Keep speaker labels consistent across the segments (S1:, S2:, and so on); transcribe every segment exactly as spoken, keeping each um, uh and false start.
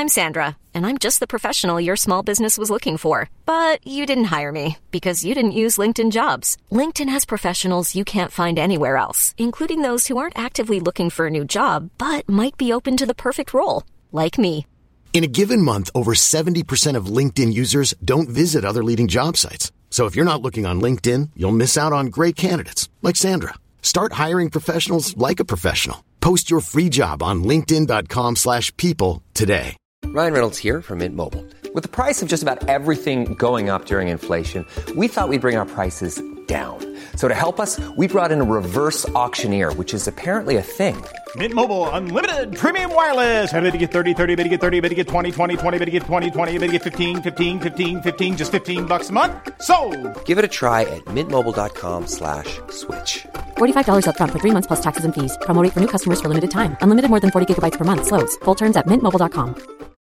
S1: I'm Sandra, and I'm just the professional your small business was looking for. But you didn't hire me because you didn't use LinkedIn Jobs. LinkedIn has professionals you can't find anywhere else, including those who aren't actively looking for a new job, but might be open to the perfect role, like me.
S2: In a given month, over seventy percent of LinkedIn users don't visit other leading job sites. So if you're not looking on LinkedIn, you'll miss out on great candidates like Sandra. Start hiring professionals like a professional. Post your free job on linkedin.com slash people today.
S3: Ryan Reynolds here from Mint Mobile. With the price of just about everything going up during inflation, we thought we'd bring our prices down. So to help us, we brought in a reverse auctioneer, which is apparently a thing.
S4: Mint Mobile Unlimited Premium Wireless. How to get thirty, thirty, how to get thirty, how to get twenty, twenty, twenty, how to get twenty, twenty, how to get fifteen, fifteen, fifteen, fifteen, just fifteen bucks a month? Sold!
S3: Give it a try at mintmobile.com slash switch.
S5: forty-five dollars up front for three months plus taxes and fees. Promo rate for new customers for limited time. Unlimited more than forty gigabytes per month. Slows full terms at mint mobile dot com.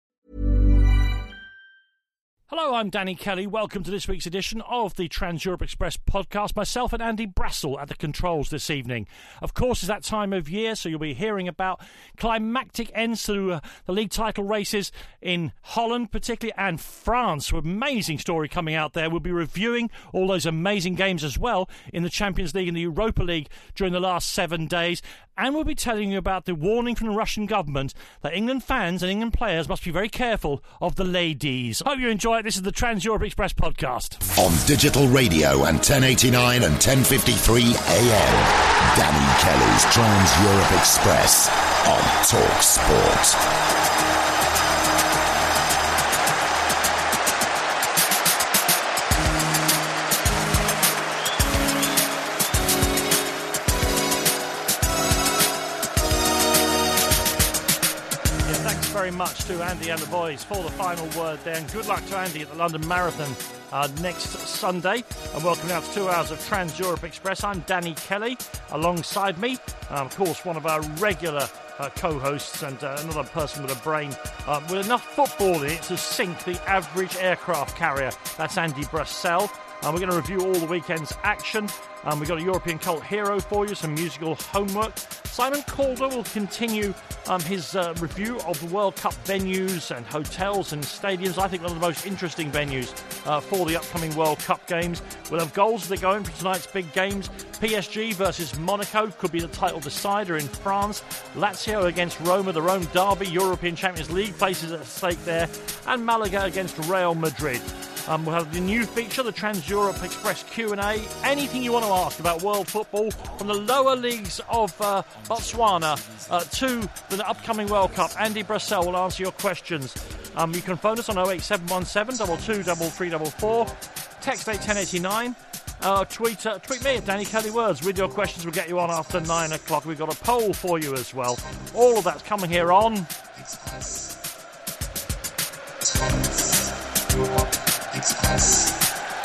S6: Hello, I'm Danny Kelly. Welcome to this week's edition of the Trans-Europe Express podcast. Myself and Andy Brassel at the controls this evening. Of course, it's that time of year, so you'll be hearing about climactic ends to uh, the league title races in Holland, particularly, and France. Amazing story coming out there. We'll be reviewing all those amazing games as well in the Champions League and the Europa League during the last seven days. And we'll be telling you about the warning from the Russian government that England fans and England players must be very careful of the ladies. Hope you enjoy it. This is the Trans-Europe Express podcast.
S7: On digital radio and ten eighty-nine and ten fifty-three A M. Danny Kelly's Trans-Europe Express on Talk Sport.
S6: Very much to Andy and the boys for the final word there, and good luck to Andy at the London Marathon uh, next Sunday. And welcome now to two hours of Trans-Europe Express. I'm Danny Kelly. Alongside me, um, of course, one of our regular uh, co-hosts and uh, another person with a brain uh, with enough football in it to sink the average aircraft carrier. That's Andy Brassel. Uh, we're going to review all the weekend's action. Um, we've got a European cult hero for you, some musical homework. Simon Calder will continue um, his uh, review of the World Cup venues and hotels and stadiums. I think one of the most interesting venues uh, for the upcoming World Cup games. We'll have goals that go in for tonight's big games. P S G versus Monaco could be the title decider in France. Lazio against Roma, the Rome derby, European Champions League places at stake there. And Malaga against Real Madrid. Um, we'll have the new feature, the Trans-Europe Express Q and A. Anything you want to ask about world football, from the lower leagues of uh, Botswana uh, to the upcoming World Cup, Andy Brassel will answer your questions. Um, you can phone us on oh eight seven one seven, two two three three four four, text eight ten eighty-nine, uh, tweet, uh, tweet me at Danny Kelly Words with your questions. We'll get you on after nine o'clock. We've got a poll for you as well. All of that's coming here on Express.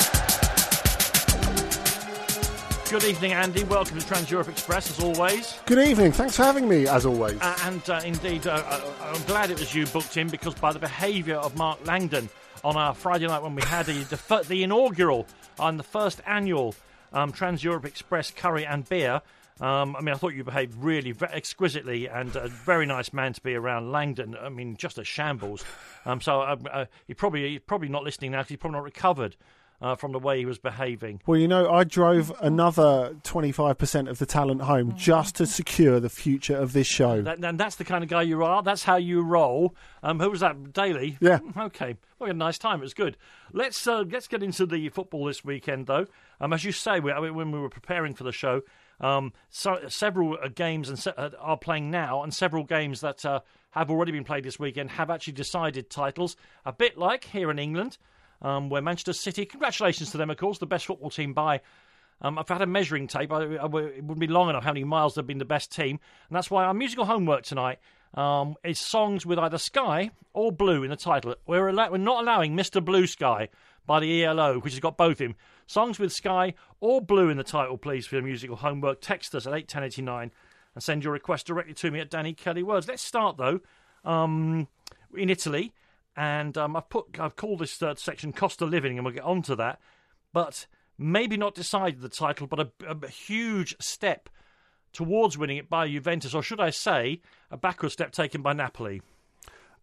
S6: Good evening, Andy. Welcome to Trans-Europe Express, as always.
S8: Good evening. Thanks for having me, as always.
S6: Uh, and uh, indeed, uh, I'm glad it was you booked in, because by the behaviour of Mark Langdon on our Friday night when we had the, the, the inaugural and the first annual um, Trans-Europe Express curry and beer, Um, I mean, I thought you behaved really very exquisitely, and a very nice man to be around. Langdon, I mean, just a shambles. Um, so uh, uh, he probably he's probably not listening now, because he's probably not recovered uh, from the way he was behaving.
S8: Well, you know, I drove another twenty-five percent of the talent home just to secure the future of this show.
S6: That, and that's the kind of guy you are. That's how you roll. Um, who was that? Daly?
S8: Yeah.
S6: Okay. Well, we had a nice time. It was good. Let's uh, let's get into the football this weekend, though. Um, as you say, we, I mean, when we were preparing for the show, Um, so several uh, games and se- uh, are playing now, and several games that uh, have already been played this weekend have actually decided titles. A bit like here in England, um, where Manchester City, congratulations to them, of course, the best football team by. Um, I've had a measuring tape. I, I, it wouldn't be long enough how many miles they've been the best team, and that's why our musical homework tonight um, is songs with either Sky or Blue in the title. We're allow- we're not allowing Mister Blue Sky by the E L O, which has got both in. Songs with Sky or Blue in the title, please, for your musical homework. Text us at eight ten eighty-nine and send your request directly to me at Danny Kelly Words. Let's start, though, um, in Italy. And um, I've put I've called this third section Cost of Living, and we'll get on to that. But maybe not decided the title, but a, a huge step towards winning it by Juventus, or should I say, a backward step taken by Napoli.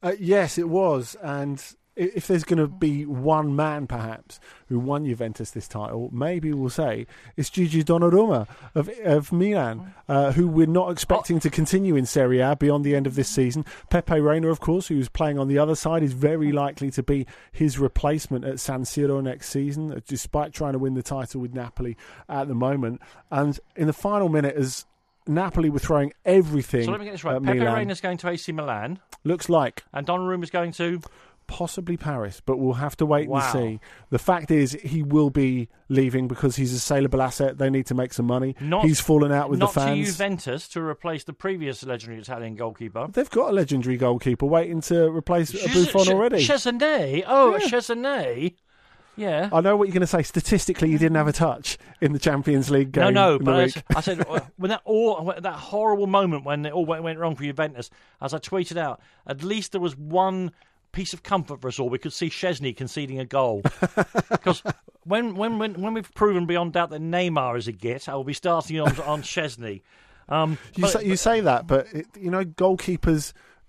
S8: Uh, yes, it was. And if there's going to be one man, perhaps, who won Juventus this title, maybe we'll say it's Gigi Donnarumma of, of Milan, uh, who we're not expecting to continue in Serie A beyond the end of this season. Pepe Reina, of course, who's playing on the other side, is very likely to be his replacement at San Siro next season, despite trying to win the title with Napoli at the moment. And in the final minute, as Napoli were throwing everything.
S6: So let me get this right.
S8: Pepe
S6: Pepe Reina's going to A C Milan.
S8: Looks like.
S6: And Donnarumma's going to...
S8: Possibly Paris, but we'll have to wait
S6: wow.
S8: and see. The fact is, he will be leaving because he's a saleable asset. They need to make some money. Not, he's fallen out with the fans.
S6: Not to Juventus to replace the previous legendary Italian goalkeeper.
S8: They've got a legendary goalkeeper waiting to replace Sh- Buffon
S6: Sh-
S8: already.
S6: Chesney. Oh,
S8: yeah.
S6: Chesney. Yeah.
S8: I know what you're going to say. Statistically, he didn't have a touch in the Champions League game.
S6: No, no,
S8: in
S6: but
S8: the week.
S6: I said when that all, that horrible moment when it all went, went wrong for Juventus, as I tweeted out, at least there was one piece of comfort for us all. We could see Chesney conceding a goal. Because when, when when when we've proven beyond doubt that Neymar is a git, I will be starting on on Chesney. Um,
S8: you,
S6: but,
S8: say, you say that, but it, you know, goalkeepers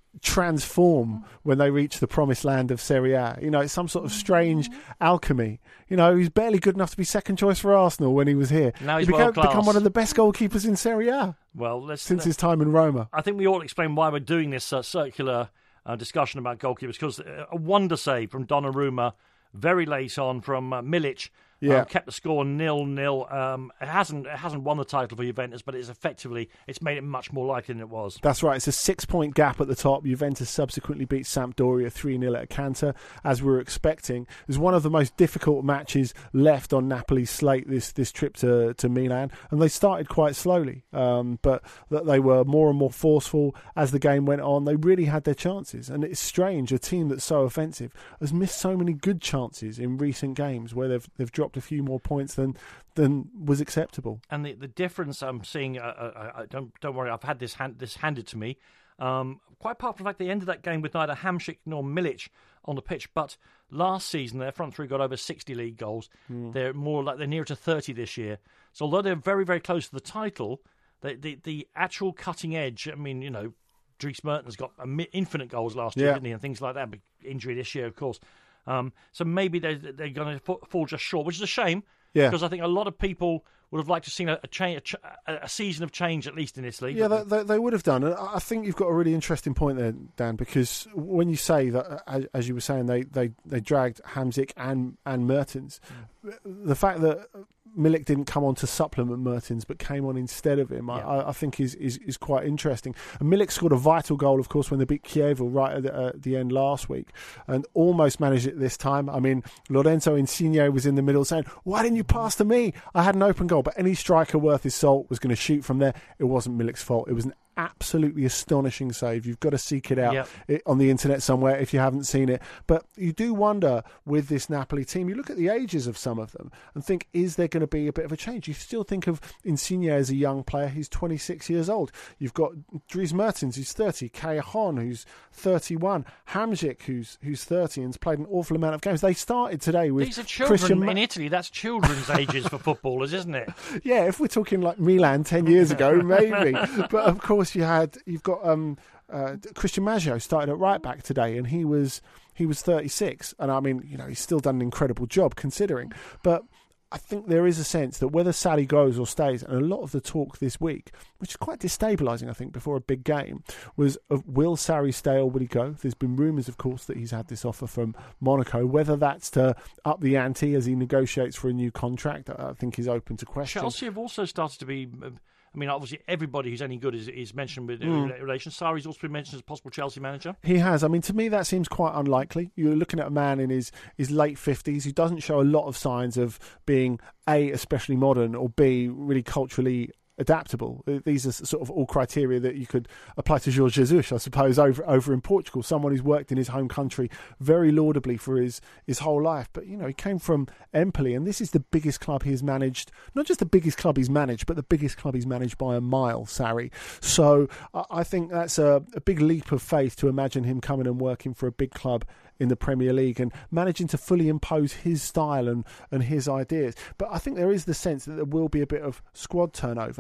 S8: transform when they reach the promised land of Serie A. You know, it's some sort of strange alchemy. You know, he's barely good enough to be second choice for Arsenal when he was here.
S6: Now he's
S8: he became,
S6: world class.
S8: become one of the best goalkeepers in Serie A.
S6: Well, let's,
S8: since
S6: let's,
S8: his time in Roma.
S6: I think we ought to explain why we're doing this uh, circular uh, discussion about goalkeepers, because a wonder save from Donnarumma very late on from uh, Milic.
S8: Yeah.
S6: Um, kept the score nil nil. Um, it hasn't it hasn't won the title for Juventus, but it's effectively it's made it much more likely than it was.
S8: That's right. It's a six-point gap at the top. Juventus subsequently beat Sampdoria three nil at Acanto, as we were expecting. It was one of the most difficult matches left on Napoli's slate this this trip to, to Milan, and they started quite slowly, um, but they were more and more forceful as the game went on. They really had their chances, and it's strange. A team that's so offensive has missed so many good chances in recent games where they've they've dropped a few more points than than was acceptable.
S6: And the the difference I'm seeing, uh, uh, uh, don't don't worry, I've had this hand, this handed to me. Um, quite apart from the fact they ended that game with neither Hamšík nor Milic on the pitch, but last season their front three got over sixty league goals. Mm. They're more like they're nearer to thirty this year. So although they're very very close to the title, the the, the actual cutting edge. I mean, you know, Dries Mertens got infinite goals last year,
S8: yeah.
S6: didn't he, and things like that. But injury this year, of course. Um, so maybe they're, they're going to fall just short, which is a shame.
S8: Yeah.
S6: Because I think a lot of people would have liked to have seen a, a, change, a, a season of change, at least in Italy.
S8: Yeah, they, they, they would have done. And I think you've got a really interesting point there, Dan, because when you say that, as, as you were saying, they, they, they dragged Hamšík and, and Mertens, mm. the fact that Milik didn't come on to supplement Mertens but came on instead of him, yeah. I, I think is, is is quite interesting. And Milik scored a vital goal, of course, when they beat Chievo right at the, uh, the end last week and almost managed it this time. I mean, Lorenzo Insigne was in the middle saying, why didn't you pass to me? I had an open goal. But any striker worth his salt was going to shoot from there. It wasn't Milik's fault. It was an absolutely astonishing save. You've got to seek it out
S6: yep.
S8: it, on the internet somewhere if you haven't seen it. But you do wonder with this Napoli team, you look at the ages of some of them and think, is there going to be a bit of a change? You still think of Insigne as a young player. He's twenty-six years old. You've got Dries Mertens, who's thirty, Callejon, who's thirty-one, Hamšík, who's who's thirty and's played an awful amount of games. They started today with
S6: These are children
S8: Christian
S6: in
S8: Ma-
S6: Italy. That's children's ages for footballers, isn't it?
S8: Yeah, if we're talking like Milan ten years ago, maybe. But of course, you had you've got um, uh, Christian Maggio started at right back today, and he was he was thirty-six, and I mean, you know, he's still done an incredible job considering. But I think there is a sense that whether Sarri goes or stays, and a lot of the talk this week, which is quite destabilising, I think, before a big game, was of will Sarri stay or will he go? There's been rumours, of course, that he's had this offer from Monaco. Whether that's to up the ante as he negotiates for a new contract, I think is open to question.
S6: Chelsea have also started to be... I mean, obviously, everybody who's any good is, is mentioned with mm. relations. Sarri's also been mentioned as a possible Chelsea manager.
S8: He has. I mean, to me, that seems quite unlikely. You're looking at a man in his, his late fifties who doesn't show a lot of signs of being, A, especially modern, or B, really culturally adaptable. These are sort of all criteria that you could apply to Jorge Jesus, I suppose, over over in Portugal. Someone who's worked in his home country very laudably for his, his whole life. But, you know, he came from Empoli, and this is the biggest club he's managed. Not just the biggest club he's managed, but the biggest club he's managed by a mile, Sarri. So I think that's a, a big leap of faith to imagine him coming and working for a big club in the Premier League and managing to fully impose his style and, and his ideas. But I think there is the sense that there will be a bit of squad turnover.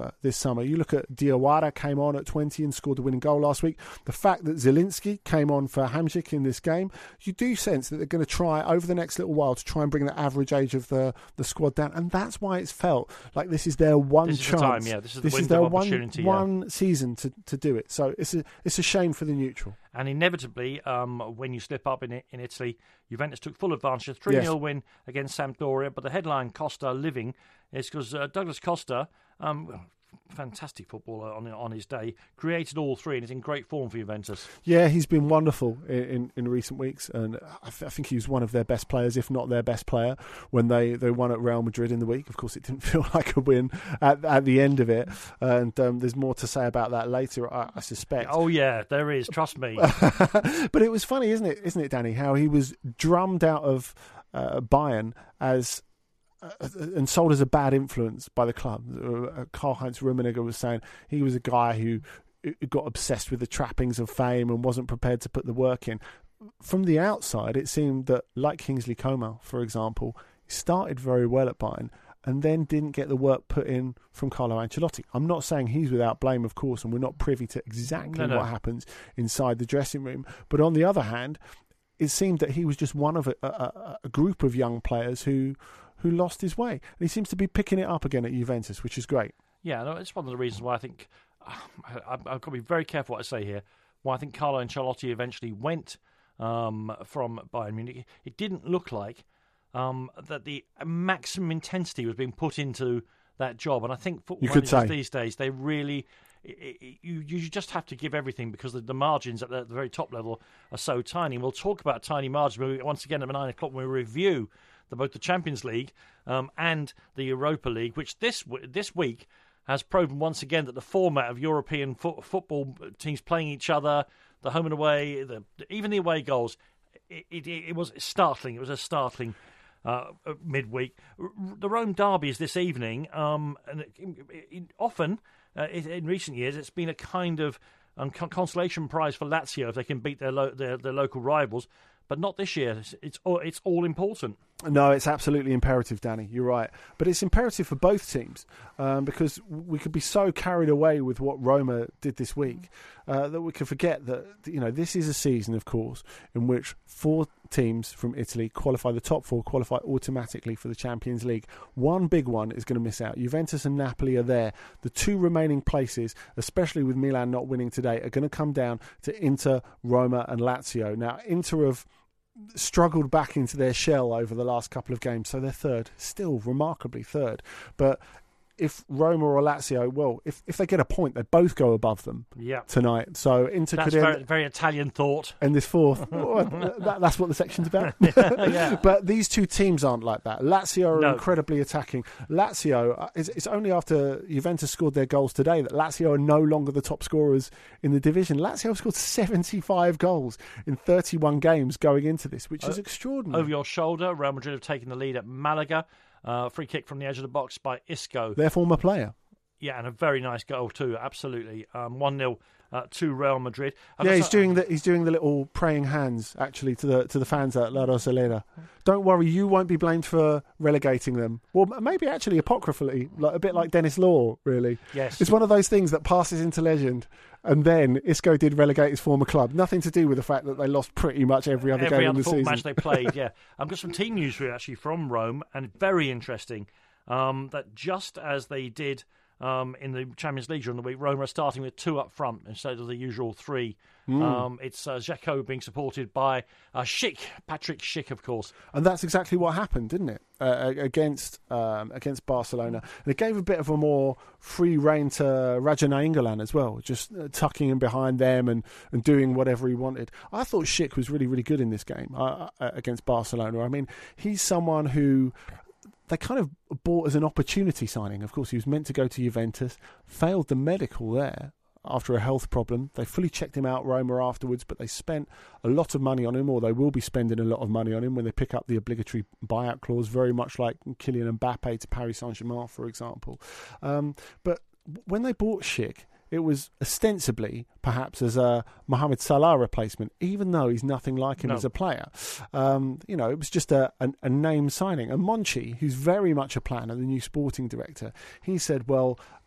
S8: summer. This summer, you look at Diawara came on at twenty and scored the winning goal last week. The fact that Zielinski came on for Hamsik in this game, you do sense that they're going to try over the next little while to try and bring the average age of the, the squad down, and that's why it's felt like this is their one
S6: this is
S8: chance.
S6: The time, yeah. This is,
S8: this
S6: the
S8: is their
S6: of
S8: one
S6: opportunity,
S8: one
S6: yeah.
S8: season to, to do it. So it's a it's a shame for the neutral.
S6: And inevitably, um, when you slip up in in Italy, Juventus took full advantage. A three nil yes. win against Sampdoria, but the headline Costa living is because uh, Douglas Costa, um, fantastic footballer on on his day, created all three and is in great form for Juventus.
S8: Yeah, he's been wonderful in, in, in recent weeks, and I, th- I think he was one of their best players, if not their best player, when they, they won at Real Madrid in the week. Of course, it didn't feel like a win at, at the end of it, and um, there's more to say about that later, I, I suspect.
S6: Oh yeah, there is, trust me.
S8: But it was funny, isn't it, isn't it, Danny, how he was drummed out of uh, Bayern as Uh, and sold as a bad influence by the club. Uh, Karl-Heinz Rummenigge was saying he was a guy who got obsessed with the trappings of fame and wasn't prepared to put the work in. From the outside, it seemed that, like Kingsley Coman, for example, started very well at Bayern and then didn't get the work put in from Carlo Ancelotti. I'm not saying he's without blame, of course, and we're not privy to exactly
S6: no, no.
S8: what happens inside the dressing room. But on the other hand, it seemed that he was just one of a, a, a group of young players who who lost his way. And he seems to be picking it up again at Juventus, which is great.
S6: Yeah, no, it's one of the reasons why I think, uh, I, I've got to be very careful what I say here, why I think Carlo Ancelotti eventually went um, from Bayern Munich. It didn't look like um, that the maximum intensity was being put into that job. And I think football managers these days, they really... It, it, you you just have to give everything because the, the margins at the, the very top level are so tiny. And we'll talk about tiny margins once again at nine o'clock when we review the, both the Champions League um, and the Europa League, which this this week has proven once again that the format of European fo- football teams playing each other, the home and away, the, even the away goals, it, it, it was startling. It was a startling uh, midweek. The Rome derby is this evening, um, and it, it, it, often. Uh, in recent years, it's been a kind of um, consolation prize for Lazio if they can beat their, lo- their their local rivals, but not this year. It's it's all, it's all important.
S8: No, it's absolutely imperative, Danny. You're right. But it's imperative for both teams um, because we could be so carried away with what Roma did this week uh, that we could forget that, you know, this is a season, of course, in which four teams from Italy qualify, the top four qualify automatically for the Champions League. One big one is going to miss out. Juventus and Napoli are there. The two remaining places, especially with Milan not winning today, are going to come down to Inter, Roma and Lazio. Now, Inter have struggled back into their shell over the last couple of games, so they're third, still remarkably third. But if Roma or Lazio, well, if, if they get a point, they both go above them
S6: yeah.
S8: tonight. So Inter
S6: that's
S8: could
S6: very,
S8: end,
S6: very Italian thought.
S8: And this fourth, well, that, that's what the section's about.
S6: yeah.
S8: But these two teams aren't like that. Lazio are
S6: no.
S8: incredibly attacking. Lazio, it's, it's only after Juventus scored their goals today that Lazio are no longer the top scorers in the division. Lazio have scored seventy-five goals in thirty-one games going into this, which is extraordinary.
S6: Over your shoulder, Real Madrid have taken the lead at Malaga. Uh, free kick from the edge of the box by Isco.
S8: Their former player.
S6: Yeah, and a very nice goal too, absolutely. Um, one nil uh, to Real Madrid. And
S8: yeah, he's doing the he's doing the little praying hands, actually, to the to the fans at La Rosaleda. Don't worry, you won't be blamed for relegating them. Well, maybe actually apocryphally, like, a bit like Dennis Law, really.
S6: Yes.
S8: It's one of those things that passes into legend. And then Isco did relegate his former club. Nothing to do with the fact that they lost pretty much every other
S6: every
S8: game
S6: other
S8: in the season.
S6: match they played, yeah. I've got some team news for you, actually, from Rome, and very interesting, um, that just as they did um, in the Champions League during the week, Roma are starting with two up front instead of the usual three. Mm. Um, it's uh, Dzeko being supported by uh, Schick, Patrick Schick, of course.
S8: And that's exactly what happened, didn't it, uh, against um, against Barcelona. And it gave a bit of a more free rein to Raja Nainggolan as well, just uh, tucking in behind them and, and doing whatever he wanted. I thought Schick was really, really good in this game uh, uh, against Barcelona. I mean, he's someone who they kind of bought as an opportunity signing. Of course, he was meant to go to Juventus, failed the medical there after a health problem. They fully checked him out, Roma, afterwards, but they spent a lot of money on him, or they will be spending a lot of money on him when they pick up the obligatory buyout clause, very much like Kylian Mbappe to Paris Saint-Germain, for example. Um, but when they bought Schick, it was ostensibly perhaps as a Mohamed Salah replacement, even though he's nothing like him no. as a player. Um, you know, it was just a, a, a name signing. And Monchi, who's very much a planner, the new sporting director, he said, well,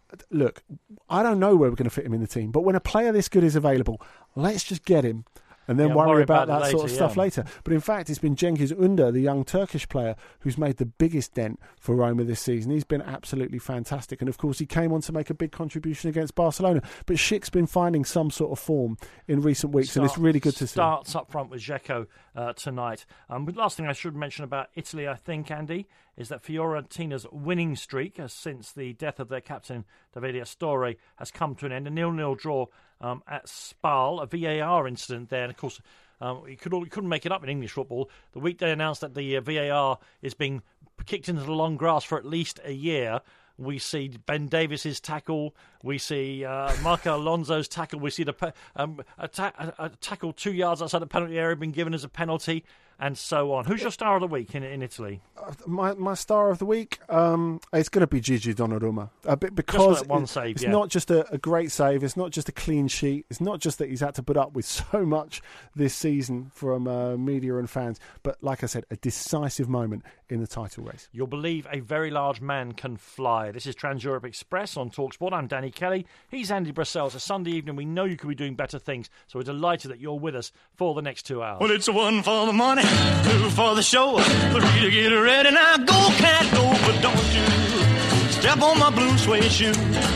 S8: look, I don't know where we're going to fit him in the team, but when a player this good is available, let's just get him. And then
S6: yeah,
S8: worry,
S6: worry
S8: about,
S6: about
S8: that
S6: later,
S8: sort of stuff
S6: yeah.
S8: later. But in fact, it's been Cengiz Ünder, the young Turkish player, who's made the biggest dent for Roma this season. He's been absolutely fantastic. And of course, he came on to make a big contribution against Barcelona. But Schick's been finding some sort of form in recent weeks,
S6: Start,
S8: and it's really good to see.
S6: Starts up front with Dzeko uh, tonight. Um, but last thing I should mention about Italy, I think, Andy, is that Fiorentina's winning streak, uh, since the death of their captain, Davide Astori, has come to an end. A nil-nil draw um, at Spal, a V A R incident there. And of course, Um, you, could, you couldn't make it up in English football. The week they announced that the uh, V A R is being kicked into the long grass for at least a year. We see Ben Davis's tackle. We see uh, Marco Alonso's tackle. We see the pe- um, a, ta- a, a tackle two yards outside the penalty area being given as a penalty, and so on. Who's your star of the week in in Italy?
S8: Uh, my my star of the week, um, it's going to be Gigi Donnarumma. A bit because
S6: just one
S8: it,
S6: save,
S8: it's
S6: yeah.
S8: not just a, a great save. It's not just a clean sheet. It's not just that he's had to put up with so much this season from uh, media and fans. But like I said, a decisive moment in the title race.
S6: You'll believe a very large man can fly. This is Trans-Europe Express on TalkSport. I'm Danny Kelly. He's Andy Brassel. It's a Sunday evening. We know you could be doing better things, so we're delighted that you're with us for the next two hours.
S9: Well, it's a one for the money, two for the show, three to get ready. Now go, cat, go, but don't you step on my blue suede shoe.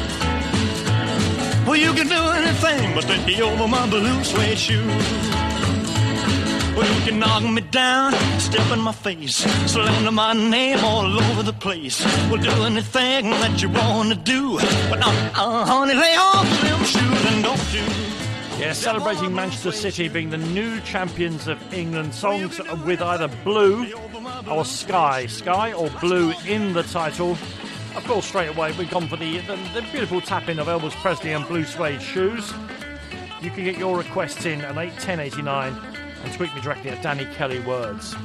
S9: Well, you can do anything but stay over my blue suede shoe. Well, you can knock me down, step in my face, slander my name all over the place. Well, do anything that you want to do, but uh, uh, honey, lay off them shoes and don't you.
S6: Yeah, celebrating Manchester City being the new champions of England. Songs with either blue or sky. Sky or blue in the title. Of course, straight away, we've gone for the, the, the beautiful tap-in of Elvis Presley and blue suede shoes. You can get your requests in at eight ten eighty-nine and tweet me directly at Danny Kelly Words.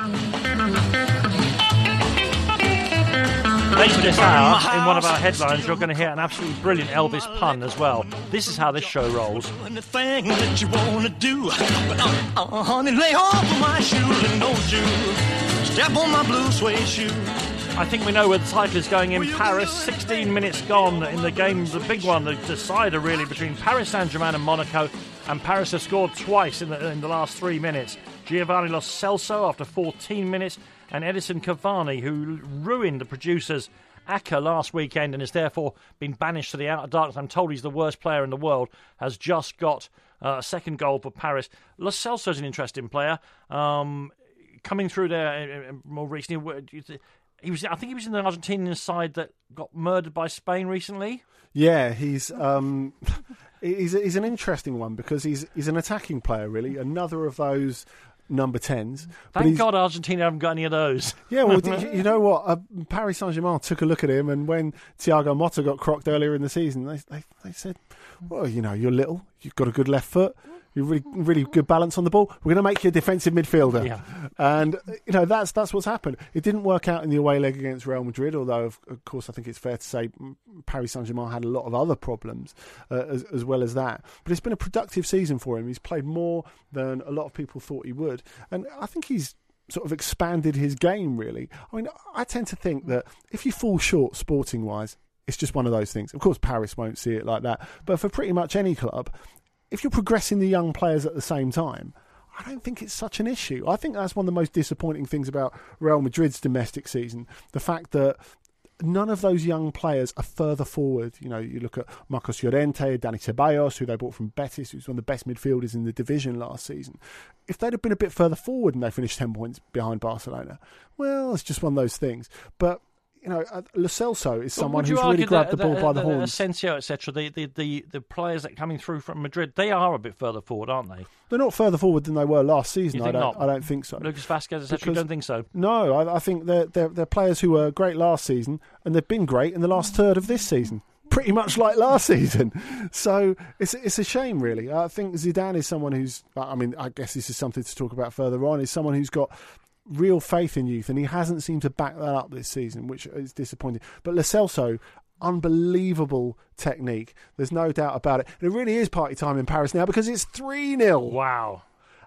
S6: Later this hour, in one of our headlines, you're going to hear an absolutely brilliant Elvis pun as well. This is how this show rolls.
S9: Anything that you want to do, but uh, uh, honey, lay off my shoes and don't you step on my blue suede shoe.
S6: I think we know where the title is going in Paris. sixteen minutes gone in the game, the big one, the decider really, between Paris Saint-Germain and Monaco. And Paris has scored twice in the, in the last three minutes. Giovanni Lo Celso after fourteen minutes, and Edison Cavani, who ruined the producers' A C C A last weekend and has therefore been banished to the outer darkness. I'm told he's the worst player in the world, has just got uh, a second goal for Paris. Lo Celso's an interesting player. Um, coming through there more recently, he was, I think he was in the Argentinian side that got murdered by Spain recently.
S8: Yeah, he's um, he's he's an interesting one because he's he's an attacking player, really. Another of those number tens.
S6: Thank God Argentina haven't got any of those.
S8: Yeah, well, you know what? Uh, Paris Saint-Germain took a look at him, and when Thiago Motta got crocked earlier in the season, they they, they said, well, you know, you're little, you've got a good left foot, you've really really good balance on the ball. We're going to make you a defensive midfielder.
S6: Yeah.
S8: And, you know, that's that's what's happened. It didn't work out in the away leg against Real Madrid, although, of, of course, I think it's fair to say Paris Saint-Germain had a lot of other problems uh, as, as well as that. But it's been a productive season for him. He's played more than a lot of people thought he would. And I think he's sort of expanded his game, really. I mean, I tend to think that if you fall short sporting-wise, it's just one of those things. Of course, Paris won't see it like that. But for pretty much any club, if you're progressing the young players at the same time, I don't think it's such an issue. I think that's one of the most disappointing things about Real Madrid's domestic season. The fact that none of those young players are further forward. You know, you look at Marcos Llorente, Dani Ceballos, who they bought from Betis, who's one of the best midfielders in the division last season. If they'd have been a bit further forward and they finished ten points behind Barcelona, well, it's just one of those things. But you know, Lo Celso is someone who's really grabbed the, the ball
S6: the,
S8: by the,
S6: the
S8: horns.
S6: Asensio, et cetera, the, the, the, the players that are coming through from Madrid, they are a bit further forward, aren't they?
S8: They're not further forward than they were last season.
S6: You
S8: I
S6: think
S8: don't.
S6: not?
S8: I don't think so.
S6: Lucas Vazquez, et cetera, you don't think so?
S8: No, I, I think they're, they're they're players who were great last season, and they've been great in the last third of this season. Pretty much like last season. So it's it's a shame, really. I think Zidane is someone who's, I mean, I guess this is something to talk about further on, is someone who's got real faith in youth, and he hasn't seemed to back that up this season, which is disappointing. But Lo Celso, unbelievable technique. There's no doubt about it. And it really is party time in Paris now because it's three nil.
S6: Wow.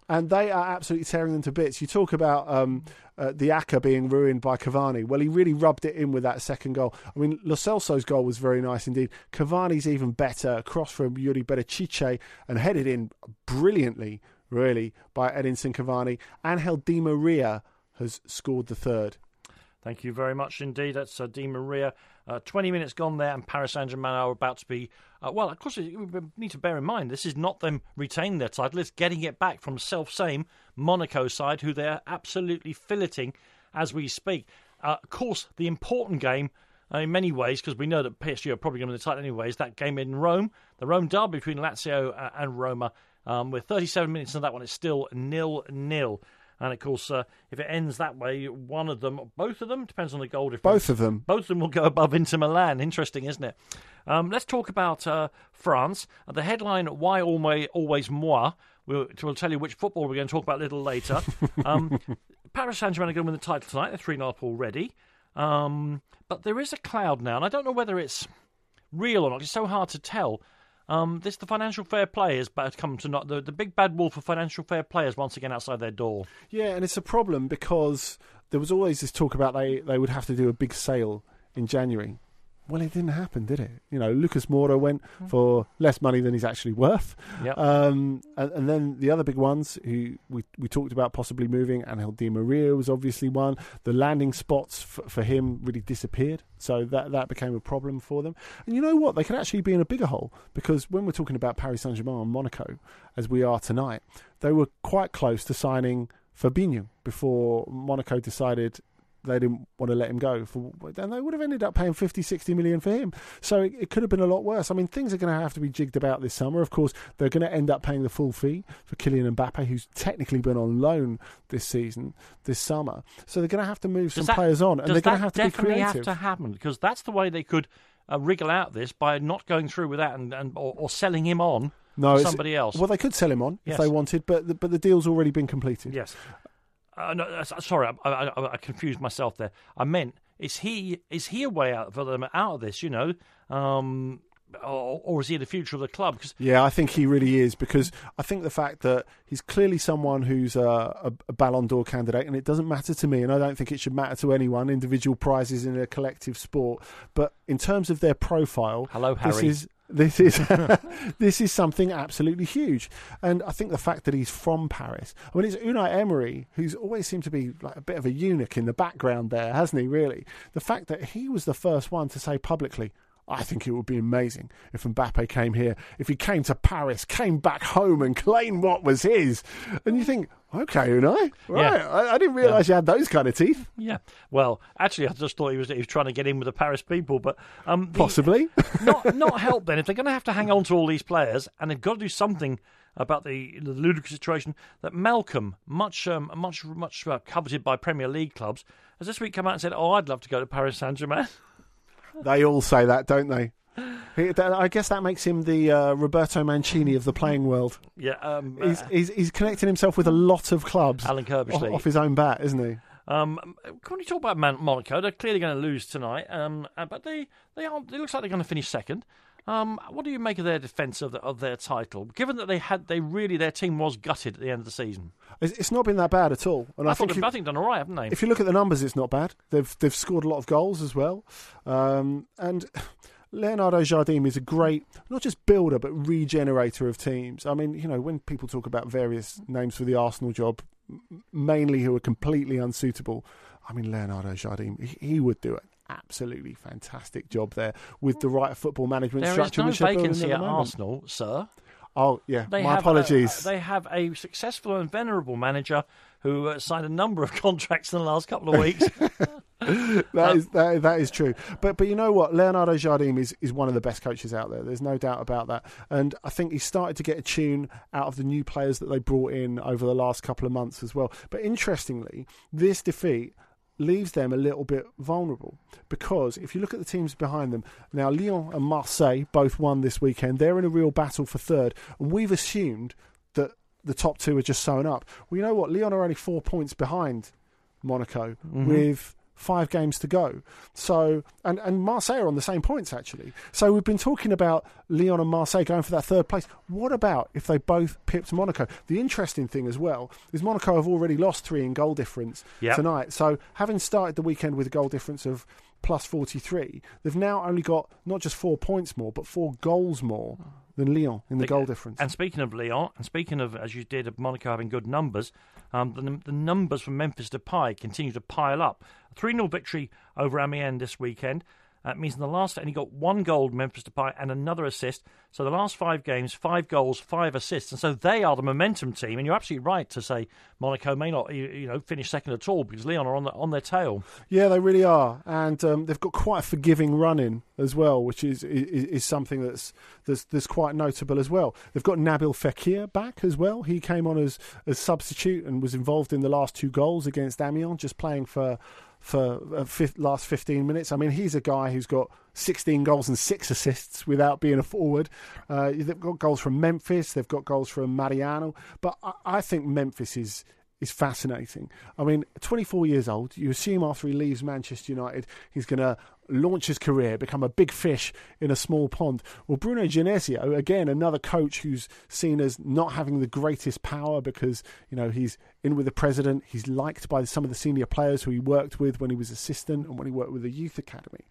S8: And they are absolutely tearing them to bits. You talk about um, uh, the Aka being ruined by Cavani. Well, he really rubbed it in with that second goal. I mean, Lo Celso's goal was very nice indeed. Cavani's even better. Cross from Yuri Berchiche and headed in brilliantly, really, by Edinson Cavani. Angel Di Maria has scored the third.
S6: Thank you very much indeed. That's uh, Di Maria. Uh, twenty minutes gone there, and Paris Saint-Germain are about to be... Uh, well, of course, we need to bear in mind, this is not them retaining their title. It's getting it back from self-same Monaco side, who they're absolutely filleting as we speak. Uh, of course, the important game, uh, in many ways, because we know that P S G are probably going to win the title anyways, that game in Rome, the Rome derby between Lazio and Roma. Um, with thirty-seven minutes of that one, it's still nil-nil. And, of course, uh, if it ends that way, one of them, both of them, depends on the goal difference.
S8: Both of them.
S6: Both of them will go above Inter Milan. Interesting, isn't it? Um, let's talk about uh, France. The headline, Why Always, always Moi? We'll, we'll tell you which football we're going to talk about a little later. um, Paris Saint-Germain are going to win the title tonight. They're three nil up already. Um, but there is a cloud now, and I don't know whether it's real or not. It's so hard to tell. Um, this the financial fair play has come to not the, the big bad wolf of financial fair play is once again outside their door. Yeah,
S8: and it's a problem because there was always this talk about they, they would have to do a big sale in January. Well, it didn't happen, did it? You know, Lucas Moura went for less money than he's actually worth.
S6: Yep.
S8: Um, and, and then the other big ones who we we talked about possibly moving, Angel Di Maria was obviously one. The landing spots f- for him really disappeared. So that, that became a problem for them. And you know what? They could actually be in a bigger hole because when we're talking about Paris Saint-Germain and Monaco, as we are tonight, they were quite close to signing Fabinho before Monaco decided they didn't want to let him go. For, and they would have ended up paying fifty, sixty million for him. So it, it could have been a lot worse. I mean, things are going to have to be jigged about this summer. Of course, they're going to end up paying the full fee for Kylian Mbappe, who's technically been on loan this season, this summer. So they're going to have to move
S6: does
S8: some
S6: that,
S8: players on, and they're going to have to be
S6: definitely
S8: creative.
S6: have to happen because that's the way they could uh, wriggle out this by not going through with that and, and or, or selling him on
S8: no,
S6: to somebody else.
S8: Well, they could sell him on
S6: yes.
S8: if they wanted, but the, but the deal's already been completed.
S6: Yes. Uh, no, uh, sorry, I, I, I confused myself there. I meant, is he is he a way out for them out of this, you know, um, or, or is he the future of the club? Cause
S8: yeah, I think he really is because I think the fact that he's clearly someone who's a, a, a Ballon d'Or candidate, and it doesn't matter to me, and I don't think it should matter to anyone, individual prizes in a collective sport, but in terms of their profile,
S6: hello, Harry.
S8: This is This is this is something absolutely huge, and I think the fact that he's from Paris. I mean, it's Unai Emery who's always seemed to be like a bit of a eunuch in the background there, hasn't he? Really, the fact that he was the first one to say publicly, I think it would be amazing if Mbappe came here, if he came to Paris, came back home and claimed what was his. And you think, okay, Unai, right,
S6: yeah.
S8: I, I didn't realise yeah. you had those kind of teeth.
S6: Yeah, well, actually, I just thought he was he was trying to get in with the Paris people, but um, the,
S8: possibly
S6: not not help. Then if they're going to have to hang on to all these players, and they've got to do something about the, the ludicrous situation that Malcolm, much um, much much uh, coveted by Premier League clubs, has this week come out and said, "Oh, I'd love to go to Paris Saint-Germain."
S8: They all say that, don't they? I guess that makes him the uh, Roberto Mancini of the playing world.
S6: Yeah, um,
S8: he's,
S6: uh,
S8: he's he's connecting himself with a lot of clubs.
S6: Alan Kirbishley
S8: off, off his own bat, isn't he?
S6: Um, can we talk about Man- Monaco? They're clearly going to lose tonight, um, but they they are. It looks like they're going to finish second. Um, what do you make of their defence of, the, of their title, given that they had they really their team was gutted at the end of the season?
S8: It's, it's not been that bad at all. And I,
S6: I
S8: think
S6: thought they've, I think done all right, haven't they?
S8: If you look at the numbers, it's not bad. They've they've scored a lot of goals as well, um, and Leonardo Jardim is a great not just builder but regenerator of teams. I mean, you know, when people talk about various names for the Arsenal job, mainly who are completely unsuitable, I mean, Leonardo Jardim, he, he would do it. Absolutely fantastic job there with the right football management
S6: there
S8: structure.
S6: There is no
S8: which
S6: vacancy
S8: at,
S6: at Arsenal, sir.
S8: Oh, yeah,
S6: they
S8: my apologies.
S6: A, they have a successful and venerable manager who uh, signed a number of contracts in the last couple of weeks.
S8: that, um, is, that, that is true. But but you know what? Leonardo Jardim is, is one of the best coaches out there. There's no doubt about that. And I think he started to get a tune out of the new players that they brought in over the last couple of months as well. But interestingly, this defeat leaves them a little bit vulnerable because if you look at the teams behind them now, Lyon and Marseille both won this weekend. They're in a real battle for third, and we've assumed that the top two are just sewn up. Well, you know what? Lyon are only four points behind Monaco, mm-hmm. with five games to go. So, and, and Marseille are on the same points, actually. So we've been talking about Lyon and Marseille going for that third place. What about if they both pipped Monaco? The interesting thing as well is Monaco have already lost three in goal difference yep. tonight. So having started the weekend with a goal difference of plus forty-three, they've now only got not just four points more, but four goals more than Lyon in the goal difference.
S6: And speaking of Lyon, and speaking of, as you did, of Monaco having good numbers, um, the, the numbers from Memphis Depay continue to pile up. A three nil victory over Amiens this weekend. That means in the last, and he got one goal, Memphis Depay, and another assist. So the last five games, five goals, five assists. And so they are the momentum team. And you're absolutely right to say Monaco may not, you, you know, finish second at all because Lyon are on, the, on their tail.
S8: Yeah, they really are. And um, they've got quite a forgiving run-in as well, which is is, is something that's, that's that's quite notable as well. They've got Nabil Fekir back as well. He came on as, as substitute and was involved in the last two goals against Amiens, just playing for... for uh, fifth, last fifteen minutes. I mean, he's a guy who's got sixteen goals and six assists without being a forward. Uh, they've got goals from Memphis. They've got goals from Mariano. But I, I think Memphis is is fascinating. I mean, twenty-four years old, you assume after he leaves Manchester United, he's going to launch his career, become a big fish in a small pond. Well, Bruno Genesio, again, another coach who's seen as not having the greatest power because, you know, he's in with the president. He's liked by some of the senior players who he worked with when he was assistant and when he worked with the youth academy.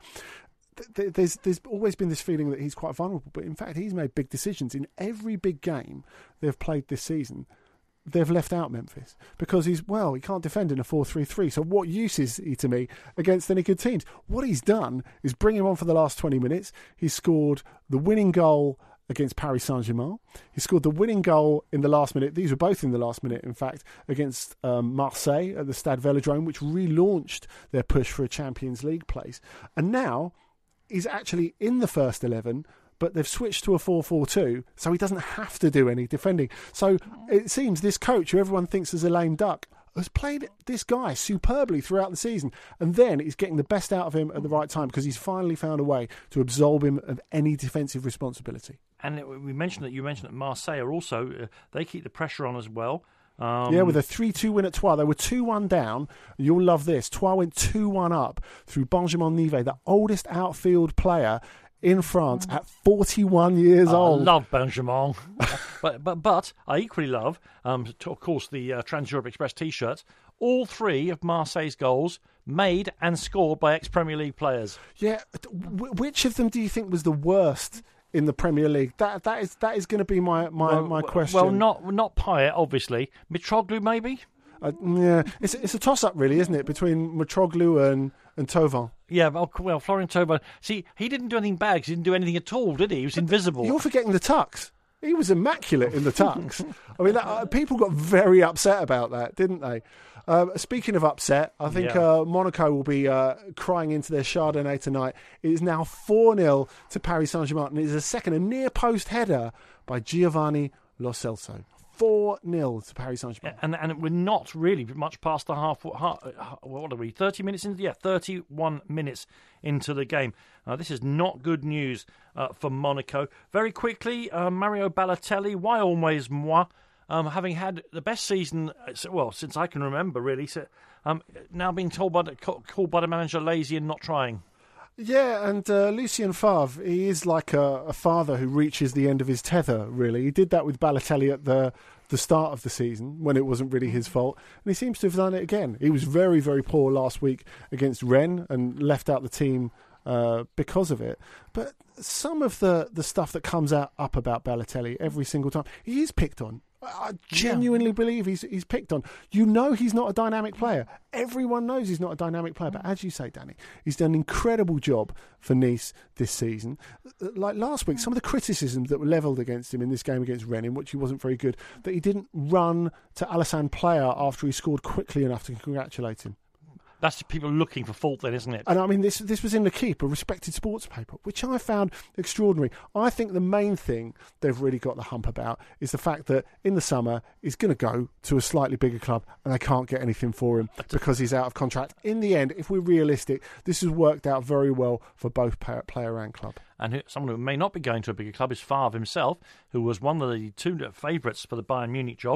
S8: There's there's always been this feeling that he's quite vulnerable, but in fact, he's made big decisions in every big game they've played this season. They've left out Memphis because he's, well, he can't defend in a four three three. So what use is he to me against any good teams? What he's done is bring him on for the last twenty minutes. He's scored the winning goal against Paris Saint-Germain. He scored the winning goal in the last minute. These were both in the last minute, in fact, against um, Marseille at the Stade Velodrome, which relaunched their push for a Champions League place. And now he's actually in the first eleven, but they've switched to a four four two, so he doesn't have to do any defending. So it seems this coach, who everyone thinks is a lame duck, has played this guy superbly throughout the season, and then he's getting the best out of him at the right time because he's finally found a way to absolve him of any defensive responsibility.
S6: And we mentioned that you mentioned that Marseille are also, uh, they keep the pressure on as well. Um,
S8: yeah, with a three two win at Troyes. They were two one down. You'll love this. Troyes went two one up through Benjamin Nivet, the oldest outfield player in France at forty-one years
S6: oh,
S8: old.
S6: I love Benjamin. but, but but I equally love, um, of course, the uh, Trans Europe Express T-shirts. All three of Marseille's goals made and scored by ex-Premier League players.
S8: Yeah, w- which of them do you think was the worst in the Premier League? That that is that is going to be my my,
S6: well,
S8: my question.
S6: Well, not not Payet, obviously. Mitroglou, maybe.
S8: Uh, yeah, it's it's a toss-up, really, isn't it, between Mitroglou and and Thauvin?
S6: Yeah, well, well Florian Thauvin. See, he didn't do anything bad. He didn't do anything at all, did he? He was but invisible.
S8: You're forgetting the tucks. He was immaculate in the tucks. I mean, that, uh, people got very upset about that, didn't they? Uh, speaking of upset, I think yeah. uh, Monaco will be uh, crying into their Chardonnay tonight. It is now four nil to Paris Saint-Germain, and it is a second, a near-post header by Giovanni Lo Celso. four nil to Paris Saint-Germain.
S6: And and we're not really much past the half, half what are we, thirty minutes into, yeah, thirty-one minutes into the game. Uh, this is not good news uh, for Monaco. Very quickly, uh, Mario Balotelli, why always moi? Um, having had the best season, well, since I can remember, really, so, um, now being told by the, called by the manager lazy and not trying.
S8: Yeah, and uh, Lucien Favre, he is like a, a father who reaches the end of his tether, really. He did that with Balotelli at the the start of the season when it wasn't really his fault, and he seems to have done it again. He was very, very poor last week against Rennes and left out the team uh, because of it. But some of the, the stuff that comes out up about Balotelli every single time, he is picked on. I genuinely yeah. believe he's he's picked on. You know he's not a dynamic player. Everyone knows he's not a dynamic player. But as you say, Danny, he's done an incredible job for Nice this season. Like last week, some of the criticisms that were levelled against him in this game against Rennes, in which he wasn't very good, that he didn't run to Alassane Plea after he scored quickly enough to congratulate him.
S6: That's people looking for fault then, isn't it?
S8: And I mean, this this was in L'Équipe, a respected sports paper, which I found extraordinary. I think the main thing they've really got the hump about is the fact that in the summer he's going to go to a slightly bigger club and they can't get anything for him because he's out of contract. In the end, if we're realistic, this has worked out very well for both player and club.
S6: And who, someone who may not be going to a bigger club is Favre himself, who was one of the two favourites for the Bayern Munich job.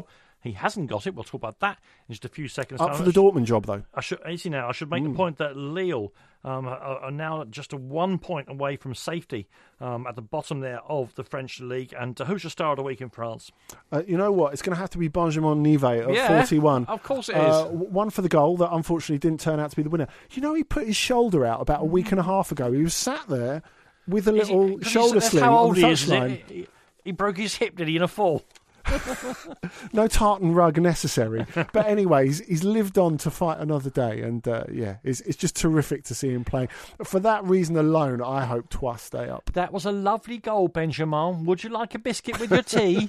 S6: He hasn't got it. We'll talk about that in just a few seconds.
S8: Up
S6: time.
S8: for the Dortmund job, though.
S6: I should, is he now? I should make mm. the point that Lille um, are, are now just a one point away from safety um, at the bottom there of the French league. And uh, who's your star of the week in France?
S8: Uh, you know what? It's going to have to be Benjamin Nivet at
S6: yeah,
S8: forty-one.
S6: Of course it
S8: uh,
S6: is.
S8: One for the goal that unfortunately didn't turn out to be the winner. You know, he put his shoulder out about a week and a half ago. He was sat there with a
S6: is
S8: little
S6: he,
S8: shoulder
S6: he's,
S8: sling
S6: how
S8: on
S6: old
S8: the
S6: he is,
S8: touchline.
S6: is he, he broke his hip, did he, in a fall?
S8: No tartan rug necessary. But anyways, he's lived on to fight another day, and uh, yeah, it's, it's just terrific to see him playing. For that reason alone, I hope Troyes stay up.
S6: That was a lovely goal, Benjamin. Would you like a biscuit with your tea?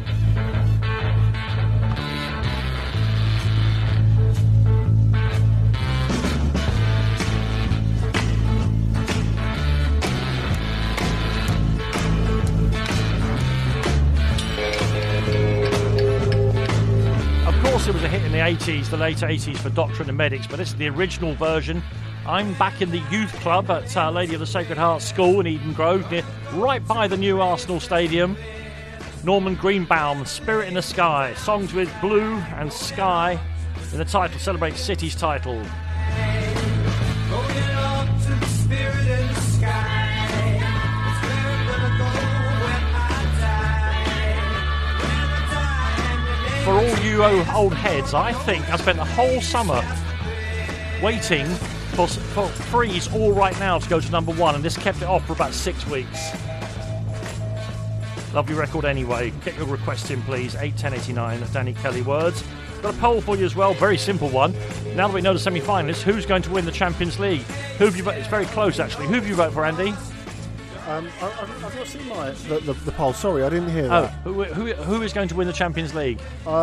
S6: It was a hit in the eighties, the late eighties for Doctor and the Medics, but this is the original version. I'm back in the youth club at Our Lady of the Sacred Heart School in Eden Grove, near, right by the new Arsenal Stadium. Norman Greenbaum, Spirit in the Sky, songs with blue and sky in the title, celebrates City's title. For all you old heads, I think I spent the whole summer waiting for, for Freeze All Right Now to go to number one, and this kept it off for about six weeks. Lovely record anyway. Get your requests in, please. eight ten eighty-nine, Danny Kelly words. Got a poll for you as well, very simple one. Now that we know the semi-finalists, who's going to win the Champions League? Who have you vote? It's very close, actually. Who have you vote for, Andy?
S8: Um, I, I've not seen my, the, the, the poll. Sorry, I didn't hear that.
S6: Oh, who, who, who is going to win the Champions League?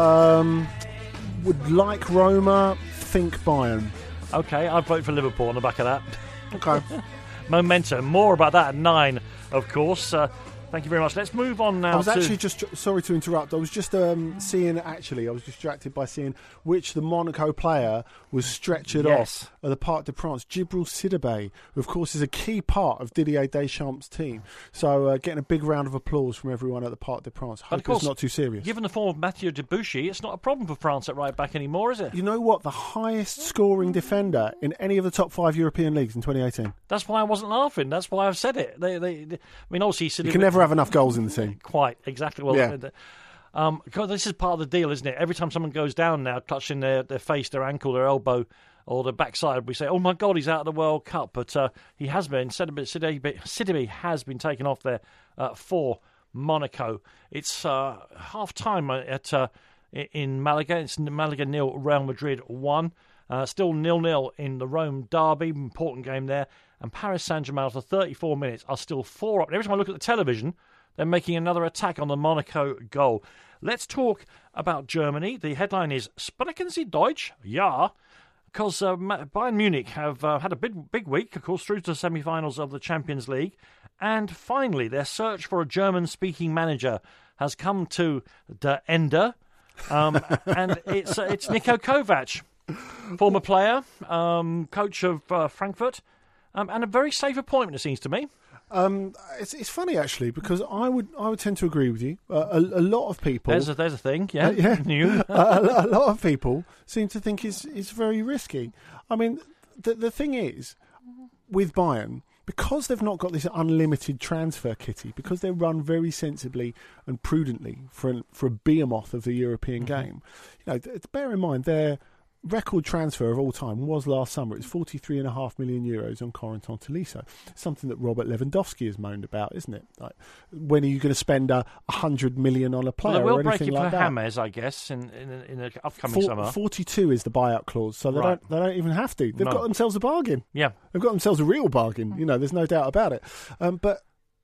S8: Um, would like Roma, think Bayern.
S6: Okay, I'd vote for Liverpool on the back of that.
S8: Okay.
S6: Momentum. More about that at nine, of course. Uh, thank you very much. Let's move on now.
S8: I was
S6: to...
S8: actually just, sorry to interrupt, I was just um, seeing, actually, I was distracted by seeing which the Monaco player was stretchered
S6: yes.
S8: off at the Parc des Princes. Djibril Sidibe, who of course is a key part of Didier Deschamps' team. So uh, getting a big round of applause from everyone at the Parc des Princes. Hope
S6: course,
S8: it's not too serious.
S6: Given the form of Mathieu Debuchy, it's not a problem for France at right back anymore, is it?
S8: You know what? The highest scoring defender in any of the top five European leagues in twenty eighteen.
S6: That's why I wasn't laughing. That's why I've said it. They, they, they, I mean, obviously... Sidibe,
S8: you can never have enough goals in the team.
S6: Quite, exactly. Well,
S8: yeah.
S6: Um, because this is part of the deal, isn't it? Every time someone goes down now, clutching their, their face, their ankle, their elbow, or their backside, we say, oh my God, he's out of the World Cup. But uh, he has been. Sidibe, Sidibe has been taken off there uh, for Monaco. It's uh, half-time at uh, in Malaga. It's Malaga nil, Real Madrid one. Uh, still nil-nil in the Rome derby. Important game there. And Paris Saint-Germain, after thirty-four minutes, are still four up. And every time I look at the television, they're making another attack on the Monaco goal. Let's talk about Germany. The headline is Sprechen Sie Deutsch? Ja. Because uh, Bayern Munich have uh, had a big, big week, of course, through to the semi-finals of the Champions League. And finally, their search for a German-speaking manager has come to the Ende. Um, and it's uh, it's Niko Kovac, former player, um, coach of uh, Frankfurt, um, and a very safe appointment, it seems to me.
S8: Um, it's it's funny actually because I would I would tend to agree with you. Uh, a, a lot of people
S6: there's a, there's a thing, yeah,
S8: uh, yeah.
S6: New.
S8: a, a lot of people seem to think it's it's very risky. I mean, the the thing is with Bayern, because they've not got this unlimited transfer kitty, because they run very sensibly and prudently for an, for a behemoth of the European mm-hmm. game. You know, th- bear in mind their record transfer of all time was last summer. It's forty-three and a half million euros on Corentin Tolisso. Something that Robert Lewandowski has moaned about, isn't it? Like, when are you going to spend a hundred million on a player
S6: well,
S8: or anything
S6: break it
S8: like
S6: for
S8: that?
S6: James, I guess, in in, in the upcoming
S8: For,
S6: summer.
S8: Forty-two is the buyout clause, so they
S6: right.
S8: don't they don't even have to. They've
S6: no.
S8: got themselves a bargain.
S6: Yeah,
S8: they've got themselves a real bargain. You know, there's no doubt about it. Um, but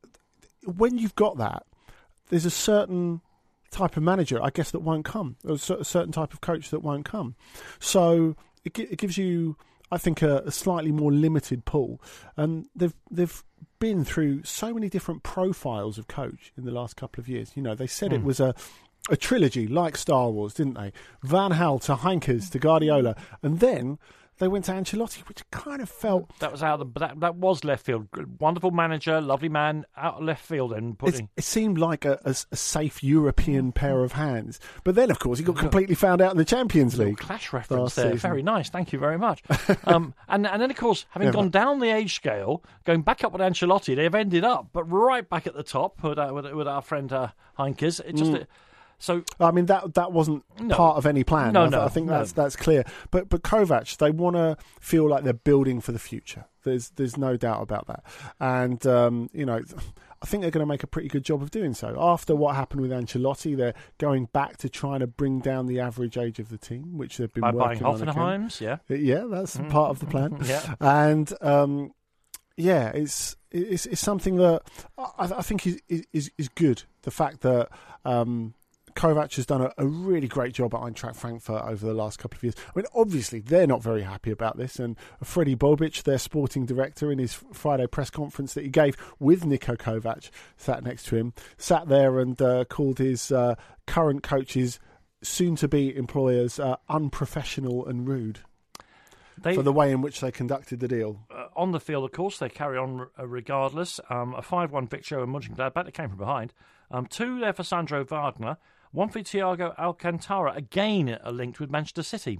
S8: when you've got that, there's a certain type of manager, I guess, that won't come. There's a certain type of coach that won't come. So it, gi- it gives you, I think, a, a slightly more limited pool. And they've they've been through so many different profiles of coach in the last couple of years. You know, they said mm. it was a a trilogy like Star Wars, didn't they? Van Gaal to Heinkes to Guardiola, and then they went to Ancelotti, which kind of felt
S6: that was out of the, that that was left field. Wonderful manager, lovely man, out of left field and putting.
S8: It seemed like a, a, a safe European pair of hands, but then of course he got completely found out in the Champions League.
S6: Clash reference there, season. Very nice. Thank you very much. um, and and then of course, having
S8: yeah,
S6: gone
S8: but,
S6: down the age scale, going back up with Ancelotti, they've ended up, but right back at the top with uh, with, with our friend uh, Heinkes. It just. Mm. It, So
S8: I mean that that wasn't
S6: no,
S8: part of any plan.
S6: No,
S8: I,
S6: no,
S8: I think
S6: no.
S8: that's that's clear. But but Kovac, they want to feel like they're building for the future. There's there's no doubt about that. And um, you know, I think they're going to make a pretty good job of doing so. After what happened with Ancelotti, they're going back to trying to bring down the average age of the team, which they've been
S6: by
S8: working
S6: buying
S8: on.
S6: Hoffenheims, yeah,
S8: yeah, that's mm. part of the plan.
S6: yeah,
S8: and. Um, Yeah, it's it's it's something that I, I think is, is is good. The fact that um, Kovac has done a, a really great job at Eintracht Frankfurt over the last couple of years. I mean, obviously they're not very happy about this, and Freddie Bobic, their sporting director, in his Friday press conference that he gave with Niko Kovac sat next to him, sat there and uh, called his uh, current coaches, soon-to-be employers, uh, unprofessional and rude. They, for the way in which they conducted the deal.
S6: Uh, on the field, of course, they carry on uh, regardless. Um, a five one victory over Mönchengladbach. They came from behind. Um, two there for Sandro Wagner. One for Thiago Alcantara. Again, a linked with Manchester City.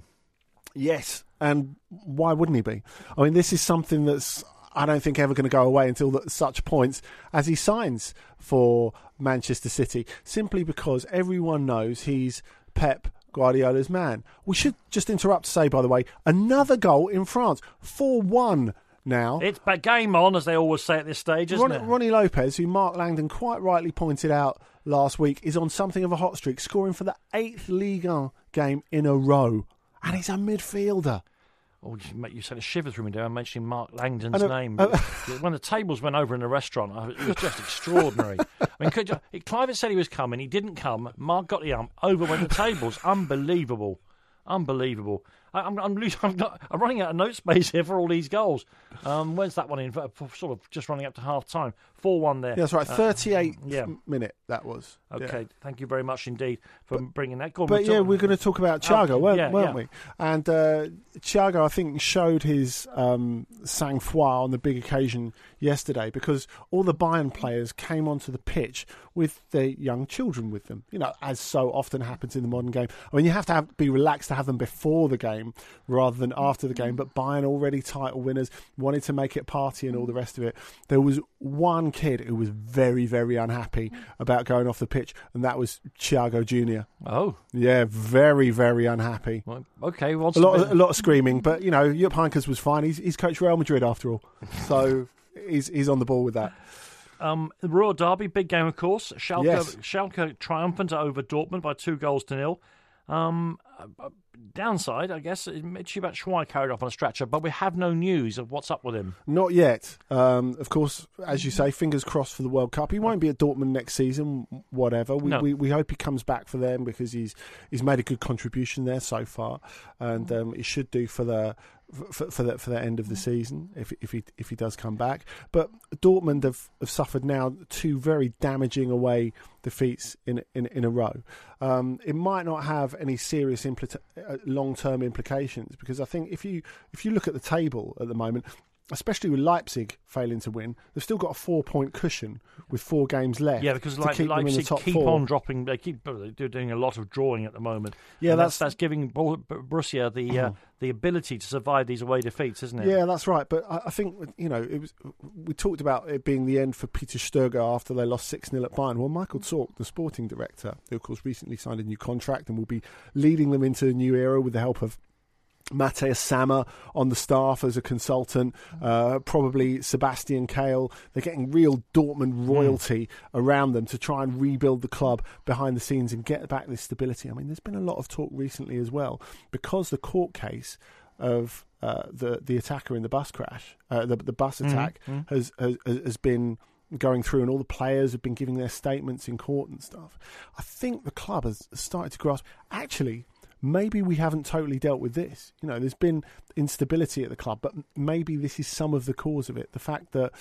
S8: Yes, and why wouldn't he be? I mean, this is something that's, I don't think, ever going to go away until the, such points as he signs for Manchester City, simply because everyone knows he's Pep Guardiola's man. We should just interrupt to say, by the way, another goal in France. four one now.
S6: It's back game on, as they always say at this stage, isn't
S8: Ron,
S6: it?
S8: Ronnie Lopez, who Mark Langdon quite rightly pointed out last week, is on something of a hot streak, scoring for the eighth Ligue one game in a row. And he's a midfielder.
S6: Oh, you, you sent a shiver through me there. I'm mentioning Mark Langdon's
S8: know,
S6: name.
S8: uh,
S6: when the tables went over in the restaurant, it was just extraordinary. I mean, could you, Clive said he was coming. He didn't come. Mark got the ump. Over went the tables. Unbelievable. Unbelievable. I, I'm, I'm, I'm, not, I'm running out of note space here for all these goals. Um, where's that one in? For, for sort of just running up to half time. four one there.
S8: Yeah, that's right. thirty-eight
S6: uh, yeah.
S8: minute that was.
S6: Okay,
S8: yeah.
S6: Thank you very much indeed for
S8: but,
S6: bringing that. Go on,
S8: but yeah, we're going to talk about Thiago,
S6: oh,
S8: weren't,
S6: yeah,
S8: weren't
S6: yeah.
S8: we? And uh, Thiago, I think, showed his um, sang-froid on the big occasion yesterday, because all the Bayern players came onto the pitch with their young children with them, you know, as so often happens in the modern game. I mean, you have to have, be relaxed to have them before the game rather than after the game, but Bayern, already title winners, wanted to make it party and all the rest of it. There was one kid who was very, very unhappy about going off the pitch, and that was Thiago Junior
S6: Oh.
S8: Yeah, very, very unhappy.
S6: Well, okay. Well,
S8: a, lot, a lot of screaming, but, you know, Jupp Heynckes was fine. He's, he's coached Real Madrid after all, so he's, he's on the ball with that.
S6: Um, the Ruhr Derby, big game, of course. Schalke,
S8: yes.
S6: Schalke triumphant over Dortmund by two goals to nil. Um, uh, downside, I guess, Michy Batshuayi carried off on a stretcher, but we have no news of what's up with him.
S8: Not yet. Um, of course, as you say, fingers crossed for the World Cup. He won't be at Dortmund next season, whatever. We,
S6: no.
S8: we, we hope he comes back for them, because he's he's made a good contribution there so far, and um, he should do for the for, for the for the end of the season if if he if he does come back. But Dortmund have, have suffered now two very damaging away defeats in in, in a row. Um, it might not have any serious impl- uh, long-term implications, because I think if you if you look at the table at the moment, especially with Leipzig failing to win, they've still got a four-point cushion with four games left.
S6: Yeah, because
S8: to
S6: like,
S8: keep
S6: Leipzig
S8: them in the top
S6: keep
S8: four.
S6: on dropping. They keep they're doing a lot of drawing at the moment.
S8: Yeah,
S6: and
S8: that's
S6: that's, that's giving Borussia the uh, the ability to survive these away defeats, isn't it?
S8: Yeah, that's right. But I, I think, you know, it was. We talked about it being the end for Peter Stöger after they lost six nil at Bayern. Well, Michael Zorc, the sporting director, who of course recently signed a new contract and will be leading them into a new era with the help of Matthias Sammer on the staff as a consultant, uh, probably Sebastian Kehl. They're getting real Dortmund royalty mm. around them to try and rebuild the club behind the scenes and get back this stability. I mean, there's been a lot of talk recently as well, because the court case of uh, the the attacker in the bus crash, uh, the the bus attack,
S6: mm.
S8: has, has has been going through, and all the players have been giving their statements in court and stuff. I think the club has started to grasp, actually, maybe we haven't totally dealt with this. You know, there's been instability at the club, but maybe this is some of the cause of it. The fact that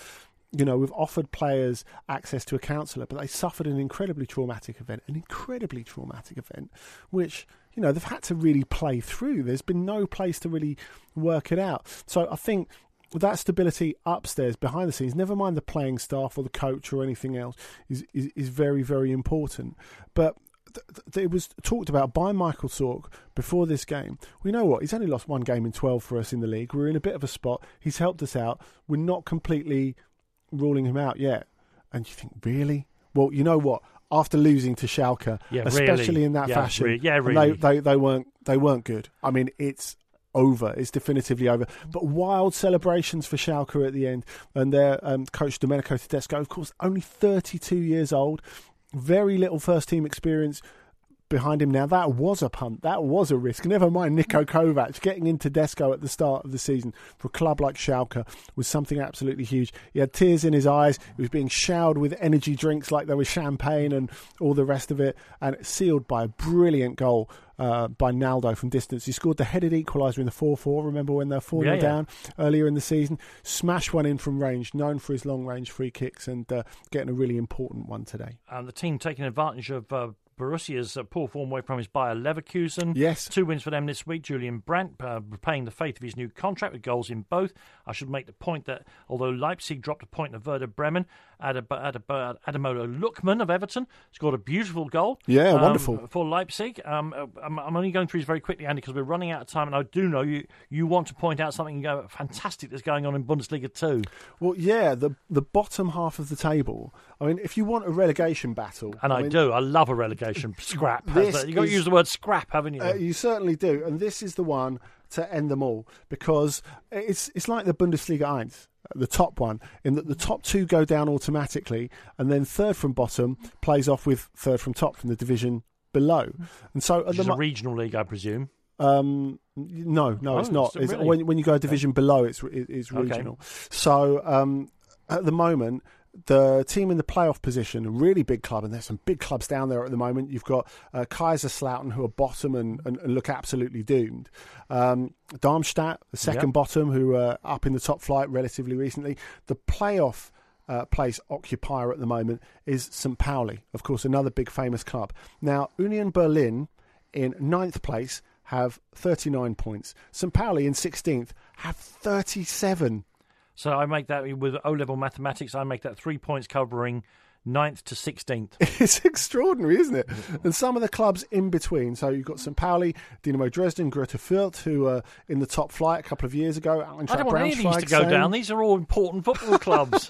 S8: you know, we've offered players access to a counsellor, but they suffered an incredibly traumatic event, an incredibly traumatic event, which, you know, they've had to really play through. There's been no place to really work it out. So I think that stability upstairs, behind the scenes, never mind the playing staff or the coach or anything else, is is, is very, very important. But th- th- it was talked about by Michael Sork before this game. We know what, he's only lost one game in twelve for us in the league. We're in a bit of a spot. He's helped us out. We're not completely ruling him out yet. And you think, really? Well, you know what? After losing to Schalke,
S6: yeah,
S8: especially
S6: really.
S8: in that
S6: yeah,
S8: fashion,
S6: really. yeah, really.
S8: They, they they weren't they weren't good. I mean, it's over. It's definitively over. But wild celebrations for Schalke at the end, and their um, coach Domenico Tedesco, of course, only thirty-two years old, very little first team experience behind him. Now that was a punt, that was a risk. Never mind Niko Kovac getting into Tedesco at the start of the season for a club like Schalke was something absolutely huge. He had tears in his eyes. He was being showered with energy drinks like there was champagne and all the rest of it, and sealed by a brilliant goal uh, by Naldo from distance. He scored the headed equaliser in the four four. Remember when they were four nil
S6: yeah, yeah.
S8: down earlier in the season? Smashed one in from range, known for his long range free kicks, and uh, getting a really important one today.
S6: And the team taking advantage of uh, Borussia's uh, poor form away from his Bayer Leverkusen.
S8: Yes.
S6: Two wins for them this week. Julian Brandt uh, repaying the faith of his new contract with goals in both. I should make the point that although Leipzig dropped a point to Werder Bremen, Ad- Ad- Ad- Ademola Lookman of Everton scored a beautiful goal.
S8: Yeah,
S6: um,
S8: wonderful.
S6: For Leipzig. Um, I'm, I'm only going through these very quickly, Andy, because we're running out of time, and I do know you, you want to point out something uh, fantastic that's going on in Bundesliga too.
S8: Well, yeah, the the bottom half of the table. I mean, if you want a relegation battle...
S6: And I,
S8: I mean,
S6: do. I love a relegation scrap.
S8: This
S6: You've got to
S8: is-
S6: use the word scrap, haven't you?
S8: Uh, you certainly do, and this is the one to end them all, because it's it's like the Bundesliga one, the top one, in that the top two go down automatically, and then third from bottom plays off with third from top from the division below. And so at
S6: Which
S8: the
S6: is
S8: mo-
S6: a regional league, I presume.
S8: Um, no, no,
S6: Oh,
S8: it's not.
S6: is it
S8: It's,
S6: really?
S8: when when you go a division below, it's it, it's
S6: Okay.
S8: regional. So um, at the moment, the team in the playoff position, a really big club, and there's some big clubs down there at the moment. You've got uh, Kaiserslautern, who are bottom and, and, and look absolutely doomed. Um, Darmstadt, the second
S6: Yep.
S8: bottom, who are up in the top flight relatively recently. The playoff uh, place occupier at the moment is Saint Pauli, of course, another big famous club. Now, Union Berlin in ninth place have thirty-nine points. Saint Pauli in sixteenth have thirty-seven.
S6: So I make that with O-level mathematics. I make that three points covering ninth to sixteenth.
S8: It's extraordinary, isn't it? And some of the clubs in between. So you've got Saint Pauli, Dynamo Dresden, Greuther Fürth, who were in the top flight a couple of years ago. Eintracht
S6: I don't want any of these
S8: Braunschweig,
S6: to go
S8: same.
S6: down. These are all important football clubs.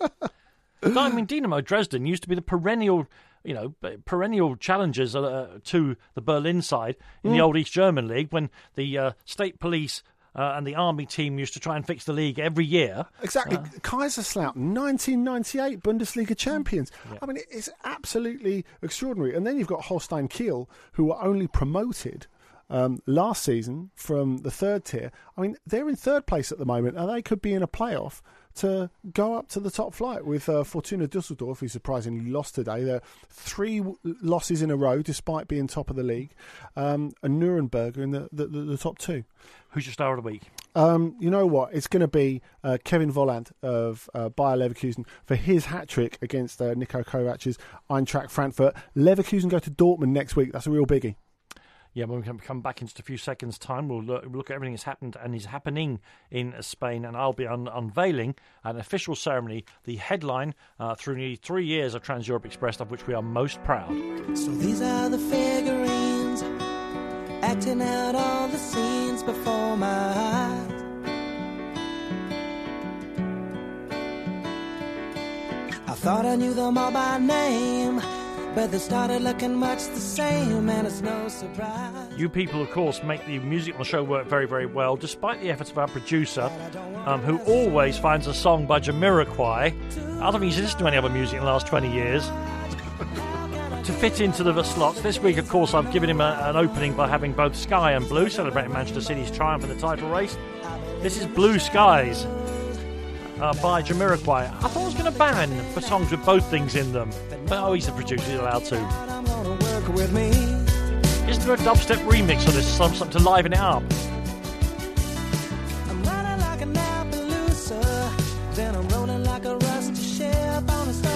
S6: No, I mean, Dynamo Dresden used to be the perennial, you know, perennial challengers uh, to the Berlin side in
S8: Mm.
S6: the old East German League when the uh, state police uh, and the army team used to try and fix the league every year.
S8: Exactly.
S6: Uh,
S8: Kaiserslautern, nineteen ninety-eight Bundesliga champions. Yeah. I mean, it's absolutely extraordinary. And then you've got Holstein Kiel, who were only promoted um, last season from the third tier. I mean, they're in third place at the moment, and they could be in a playoff to go up to the top flight with uh, Fortuna Düsseldorf, who surprisingly lost today. They're three w- losses in a row, despite being top of the league. Um, and Nuremberg are in the, the, the, the top two.
S6: Who's your star of the week?
S8: Um, you know what? It's going to be uh, Kevin Volland of uh, Bayer Leverkusen for his hat-trick against uh, Niko Kovac's Eintracht Frankfurt. Leverkusen go to Dortmund next week. That's a real biggie.
S6: Yeah, when we can come back in just a few seconds' time, we'll look, we'll look at everything that's happened and is happening in Spain, and I'll be un- unveiling an official ceremony, the headline uh, through nearly three years of Trans Europe Express, of which we are most proud.
S10: So these are the figurines acting out all the scenes before my eyes. I thought I knew them all by name, but they started looking much the same, and it's no surprise.
S6: You people, of course, make the music on the show work very, very well, despite the efforts of our producer, um, who always finds a song by Jamiroquai. I don't think he's listened to any other music in the last twenty years. To fit into the slots. This week, of course, I've given him a, an opening by having both Sky and Blue, celebrating Manchester City's triumph in the title race. This is Blue Skies uh, by Jamiroquai. I thought I was going to ban for songs with both things in them. But oh, he's the producer, he's allowed to. Isn't there a dubstep remix of this song, something to liven it up?
S10: I'm running like an Appaloosa, then I'm rolling like a rust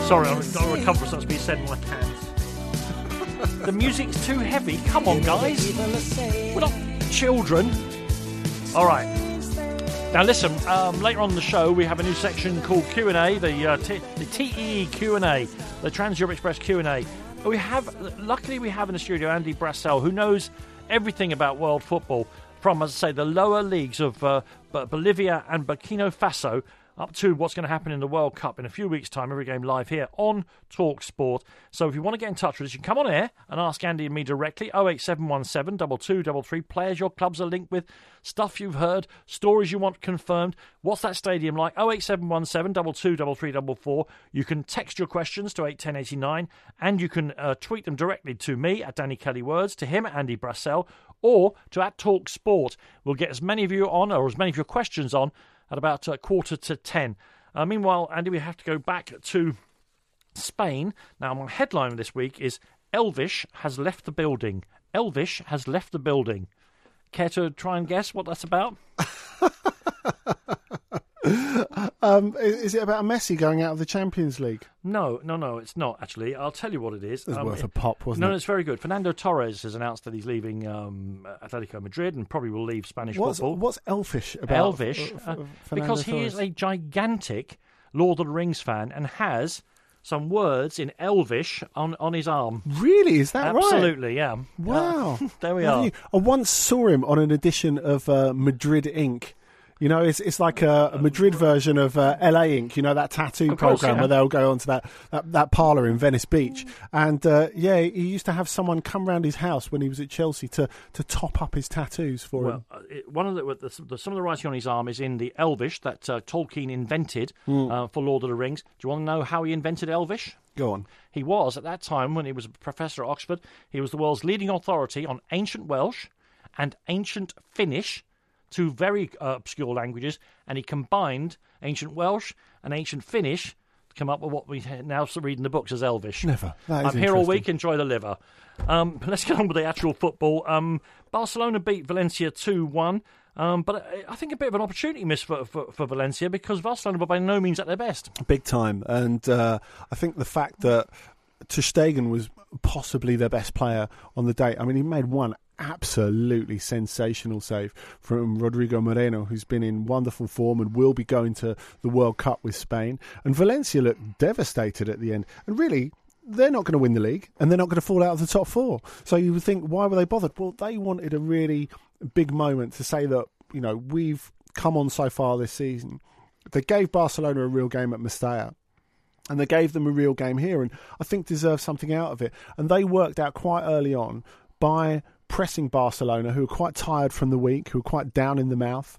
S6: Sorry, I've got to recover from something being said in my pants. The music's too heavy. Come on, guys. We're not children. All right. Now, listen, um, later on in the show, we have a new section called Q and A, the, uh, T- the T E E Q and A, the Trans Europe Express Q and A. We have, luckily, we have in the studio Andy Brassell, who knows everything about world football, from, as I say, the lower leagues of uh, Bolivia and Burkina Faso, up to what's going to happen in the World Cup in a few weeks' time, every game live here on Talk Sport. So if you want to get in touch with us, you can come on air and ask Andy and me directly, oh eight seven one seven, two two three three, players your clubs are linked with, stuff you've heard, stories you want confirmed, what's that stadium like, oh eight seven one seven, two two three three four four. You can text your questions to eight one oh eight nine, and you can uh, tweet them directly to me at Danny Kelly Words, to him at Andy Brassell, or to at Talk Sport. We'll get as many of you on, or as many of your questions on, at about a quarter to ten. Uh, meanwhile, Andy, we have to go back to Spain. Now, my headline this week is Elvish has left the building. Elvish has left the building. Care to try and guess what that's about?
S8: um, is it about Messi going out of the Champions League?
S6: No, no, no, it's not, actually. I'll tell you what it is.
S8: It was
S6: um,
S8: worth a pop, wasn't
S6: no,
S8: it?
S6: No, it's very good. Fernando Torres has announced that he's leaving um, Atletico Madrid and probably will leave Spanish
S8: what's,
S6: football.
S8: What's Elvish about?
S6: Elvish, uh, uh, because he
S8: Torres?
S6: is a gigantic Lord of the Rings fan and has some words in Elvish on, on his arm.
S8: Really? Is that
S6: Absolutely,
S8: right?
S6: Absolutely, yeah.
S8: Wow.
S6: Uh, there we
S8: Well,
S6: are.
S8: you- I once saw him on an edition of uh, Madrid Incorporated. You know, it's it's like a, a Madrid version of uh, L A Incorporated, you know, that tattoo
S6: Of course,
S8: program
S6: yeah.
S8: where they'll go onto that, that, that parlour in Venice Beach. And, uh, yeah, he used to have someone come round his house when he was at Chelsea to, to top up his tattoos for
S6: Well,
S8: him.
S6: uh, it, one of the, the, the some of the writing on his arm is in the Elvish that uh, Tolkien invented
S8: Hmm.
S6: uh, for Lord of the Rings. Do you want to know how he invented Elvish?
S8: Go on.
S6: He was, at that time, when he was a professor at Oxford, he was the world's leading authority on ancient Welsh and ancient Finnish, two very uh, obscure languages, and he combined ancient Welsh and ancient Finnish to come up with what we now read in the books as Elvish.
S8: Never. That is
S6: I'm here all
S8: interesting.
S6: week, enjoy the liver. Um, let's get on with the actual football. Um, Barcelona beat Valencia two one, um, but I, I think a bit of an opportunity miss for, for, for Valencia, because Barcelona were by no means at their best.
S8: Big time. And uh, I think the fact that Ter Stegen was possibly their best player on the day. I mean, he made one absolutely sensational save from Rodrigo Moreno, who's been in wonderful form and will be going to the World Cup with Spain. And Valencia looked devastated at the end. And really, they're not going to win the league, and they're not going to fall out of the top four. So you would think, why were they bothered? Well, they wanted a really big moment to say that, you know, we've come on so far this season. They gave Barcelona a real game at Mestalla, and they gave them a real game here, and I think deserve something out of it. And they worked out quite early on by pressing Barcelona, who were quite tired from the week, who were quite down in the mouth,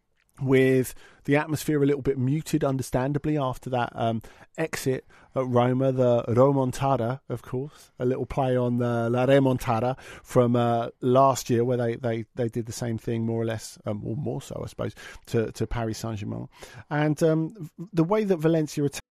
S8: with the atmosphere a little bit muted, understandably, after that um, exit at Roma, the remontada, of course, a little play on the La Remontada from uh, last year, where they, they, they did the same thing, more or less, um, or more so, I suppose, to, to Paris Saint-Germain. And um, the way that Valencia attacked.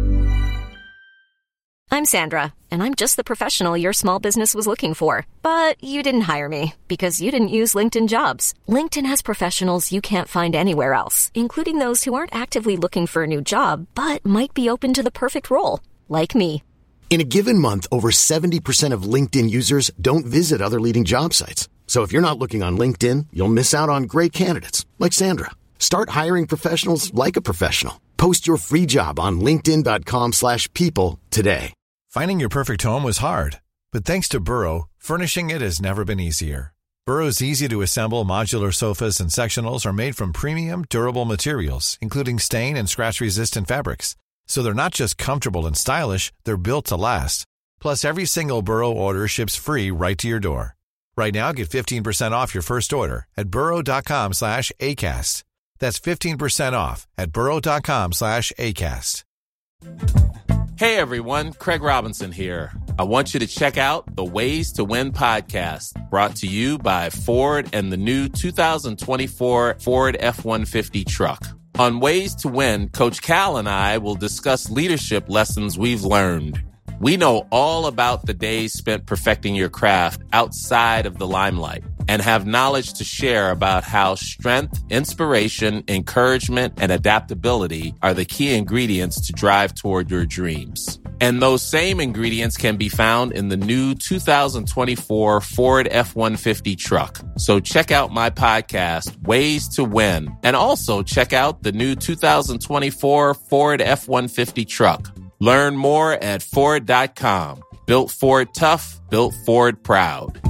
S1: I'm Sandra, and I'm just the professional your small business was looking for. But you didn't hire me because you didn't use LinkedIn Jobs. LinkedIn has professionals you can't find anywhere else, including those who aren't actively looking for a new job, but might be open to the perfect role, like me.
S2: In a given month, over seventy percent of LinkedIn users don't visit other leading job sites. So if you're not looking on LinkedIn, you'll miss out on great candidates like Sandra. Start hiring professionals like a professional. Post your free job on linkedin.com slash people today.
S11: Finding your perfect home was hard, but thanks to Burrow, furnishing it has never been easier. Burrow's easy-to-assemble modular sofas and sectionals are made from premium, durable materials, including stain and scratch-resistant fabrics. So they're not just comfortable and stylish, they're built to last. Plus, every single Burrow order ships free right to your door. Right now, get fifteen percent off your first order at burrow.com slash ACAST. That's fifteen percent off at burrow.com slash ACAST.
S12: Hey everyone, Craig Robinson here. I want you to check out the Ways to Win podcast, brought to you by Ford and the new two thousand twenty-four Ford F one fifty truck. On Ways to Win, Coach Cal and I will discuss leadership lessons we've learned. We know all about the days spent perfecting your craft outside of the limelight. and have knowledge to share about how strength, inspiration, encouragement, and adaptability are the key ingredients to drive toward your dreams. And those same ingredients can be found in the new two thousand twenty-four Ford F one fifty truck. So check out my podcast, Ways to Win, and also check out the new two thousand twenty-four Ford F one fifty truck. Learn more at Ford dot com. Built Ford tough, built Ford proud.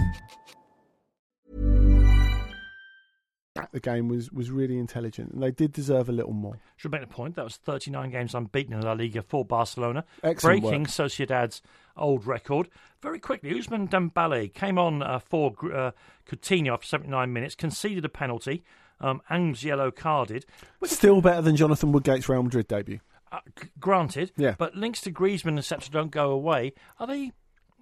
S8: The game was, was really intelligent, and they did deserve a little more.
S6: Should make the point that was thirty-nine games unbeaten in La Liga for Barcelona,
S8: Excellent
S6: breaking
S8: work.
S6: Sociedad's old record. Very quickly, Ousmane Dembele came on uh, for uh, Coutinho after seventy-nine minutes, conceded a penalty, um, Ang's yellow carded.
S8: Still better than Jonathan Woodgate's Real Madrid debut.
S6: Uh, g- granted,
S8: Yeah.
S6: but links to Griezmann et cetera don't go away. Are they?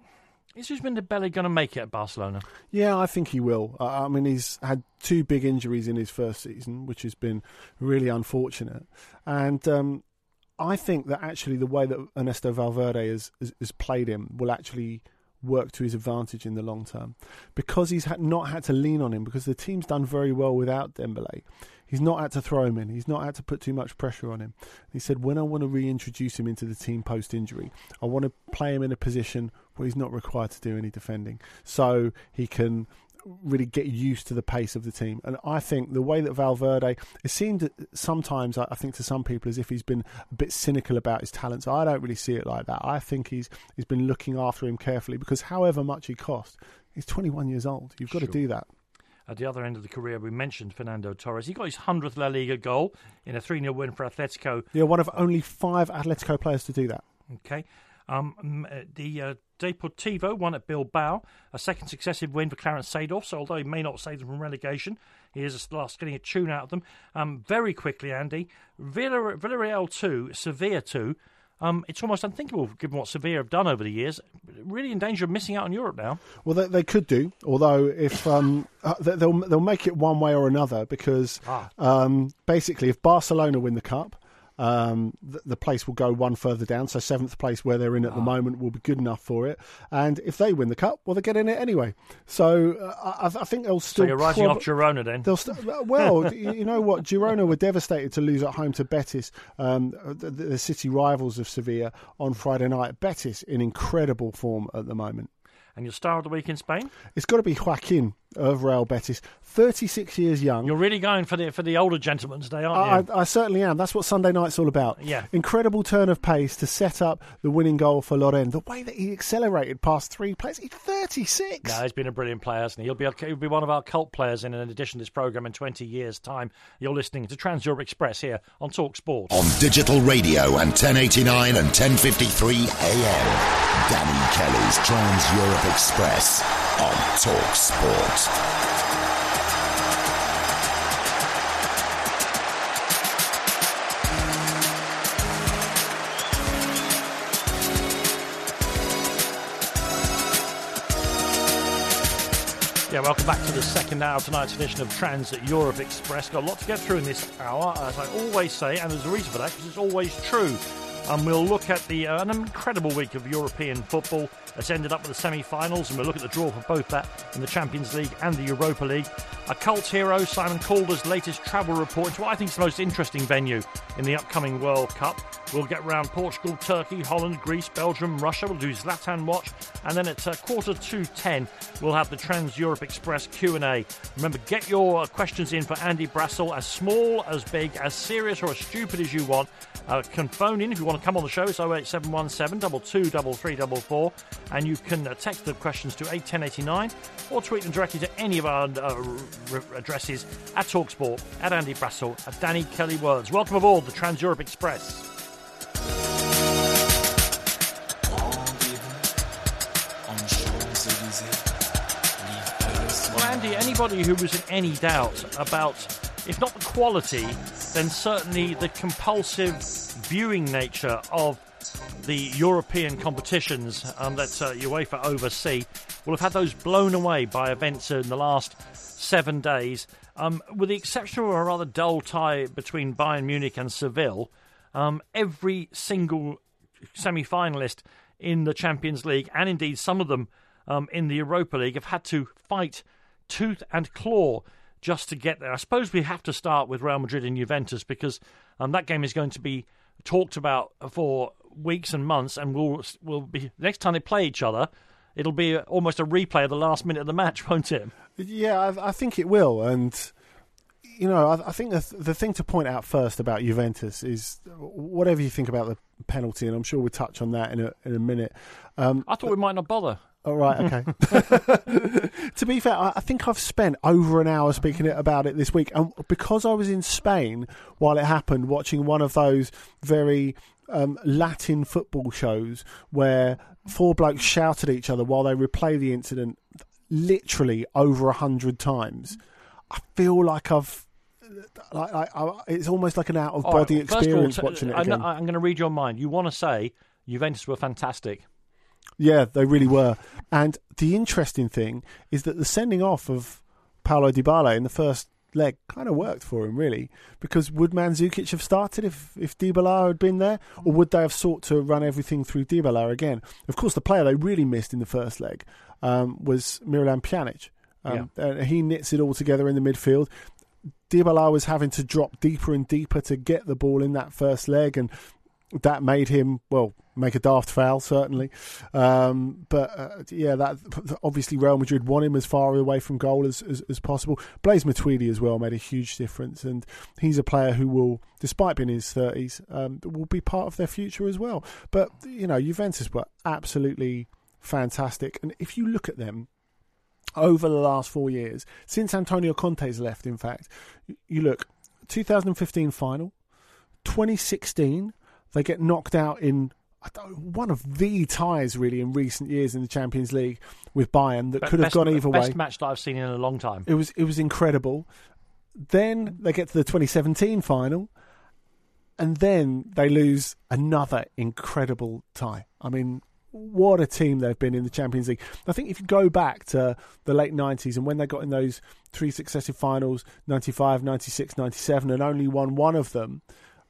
S6: Is Ousmane Dembele going to make it at Barcelona?
S8: Yeah, I think he will. Uh, I mean, he's had two big injuries in his first season, which has been really unfortunate. And um, I think that actually the way that Ernesto Valverde has, has, has played him will actually work to his advantage in the long term, because he's had, not had to lean on him, because the team's done very well without Dembele. He's not had to throw him in. He's not had to put too much pressure on him. He said, when I want to reintroduce him into the team post-injury, I want to play him in a position where he's not required to do any defending, so he can really get used to the pace of the team. And I think the way that Valverde, it seemed sometimes, I think to some people, as if he's been a bit cynical about his talents. I don't really see it like that. I think he's he's been looking after him carefully, because however much he costs, he's twenty-one years old. You've got
S6: Sure.
S8: to do that.
S6: At the other end of the career, we mentioned Fernando Torres. He got his hundredth La Liga goal in a three nil win for Atletico.
S8: Yeah, one of only five Atletico players to do that.
S6: Okay. Um, m- uh, the uh, Deportivo won at Bilbao, a second successive win for Clarence Seedorf. So although he may not save them from relegation, he is at last getting a tune out of them. Um, very quickly, Andy, Villar- Villarreal two, Sevilla two. Um, it's almost unthinkable, given what Sevilla have done over the years. Really in danger of missing out on Europe now.
S8: Well, they, they could do, although if um, uh, they'll they'll make it one way or another, because
S6: Ah.
S8: um, basically, if Barcelona win the cup, um, the, the place will go one further down. So seventh place, where they're in at the moment, will be good enough for it. And if they win the cup, well, they get in it anyway. So uh, I, I think they'll still.
S6: So you're writing
S8: prob-
S6: off Girona then?
S8: They'll st- well, you you know what? Girona were devastated to lose at home to Betis, um, the, the city rivals of Sevilla, on Friday night. Betis in incredible form at the moment.
S6: And your star of the week in Spain?
S8: It's got to be Joaquin of Real Betis, thirty-six years young.
S6: You're really going for the for the older gentlemen today, aren't you?
S8: I, I certainly am. That's what Sunday night's all about.
S6: Yeah.
S8: Incredible turn of pace to set up the winning goal for Loren. The way that he accelerated past three players. He's thirty-six.
S6: No, he's been a brilliant player, hasn't he? He'll be, he'll be one of our cult players in addition to this programme in twenty years' time. You're listening to Trans Europe Express here on Talk Sport.
S7: On digital radio and ten eighty-nine and ten fifty-three A M. Danny Kelly's Trans Europe Express on Talk Sport.
S6: Yeah, welcome back to the second hour of tonight's edition of Trans Europe Express. Got a lot to get through in this hour, as I always say, and there's a reason for that, because it's always true. And we'll look at the uh, an incredible week of European football that's ended up with the semi-finals, and we'll look at the draw for both that in the Champions League and the Europa League. A cult hero, Simon Calder's latest travel report into what I think is the most interesting venue in the upcoming World Cup. We'll get round Portugal, Turkey, Holland, Greece, Belgium, Russia. We'll do Zlatan Watch. And then at uh, quarter to ten, we'll have the Trans Europe Express Q and A. Remember, get your questions in for Andy Brassel, as small, as big, as serious or as stupid as you want. Uh, can phone in if you want to come on the show. It's oh eight seven one seven, two two three three four four. And you can uh, text the questions to eight ten eighty-nine or tweet them directly to any of our uh, r- r- addresses at TalkSport, at Andy Brassel, at Danny Kelly Words. Welcome aboard the Trans Europe Express. Well, Andy, anybody who was in any doubt about, if not the quality, then certainly the compulsive viewing nature of the European competitions um, that uh, UEFA oversee will have had those blown away by events in the last seven days. Um, with the exception of a rather dull tie between Bayern Munich and Seville, um, every single semi-finalist in the Champions League, and indeed some of them um, in the Europa League, have had to fight tooth and claw just to get there. I suppose we have to start with Real Madrid and Juventus because um, that game is going to be talked about for weeks and months, and will will be next time they play each other. It'll be almost a replay of the last minute of the match, won't it?
S8: Yeah, I, I think it will. And, you know, I, I think the, the thing to point out first about Juventus is whatever you think about the penalty, and I'm sure we'll touch on that in a, in a minute. Um,
S6: I thought we might not bother.
S8: All right, okay. To be fair, I think I've spent over an hour speaking about it this week. And because I was in Spain while it happened, watching one of those very um, Latin football shows where four blokes shout at each other while they replay the incident literally over a hundred times, I feel like I've... Like, like, I, it's almost like an out-of-body
S6: right, well,
S8: experience
S6: all,
S8: watching it
S6: I
S8: again.
S6: know, I'm going to read your mind. You want to say Juventus were fantastic.
S8: Yeah, they really were. And the interesting thing is that the sending off of Paulo Dybala in the first leg kind of worked for him, really. Because would Mandzukic have started if, if Dybala had been there? Or would they have sought to run everything through Dybala again? Of course, the player they really missed in the first leg um, was Miralem Pjanic. Um, yeah. uh, he knits it all together in the midfield. Dybala was having to drop deeper and deeper to get the ball in that first leg, and that made him, well, make a daft foul, certainly. Um, but, uh, yeah, that obviously Real Madrid want him as far away from goal as, as, as possible. Blaise Matuidi as well made a huge difference, and he's a player who will, despite being in his thirties, um, will be part of their future as well. But, you know, Juventus were absolutely fantastic. And if you look at them, over the last four years, since Antonio Conte's left, in fact, you look, two thousand fifteen final, twenty sixteen, they get knocked out in I don't, one of the ties, really, in recent years in the Champions League with Bayern that
S6: Be-
S8: could have
S6: best,
S8: gone either
S6: best
S8: way.
S6: Best match that I've seen in a long time.
S8: It was, it was incredible. Then they get to the twenty seventeen final, and then they lose another incredible tie. I mean, what a team they've been in the Champions League. I think if you go back to the late nineties and when they got in those three successive finals, ninety-five, ninety-six, ninety-seven, and only won one of them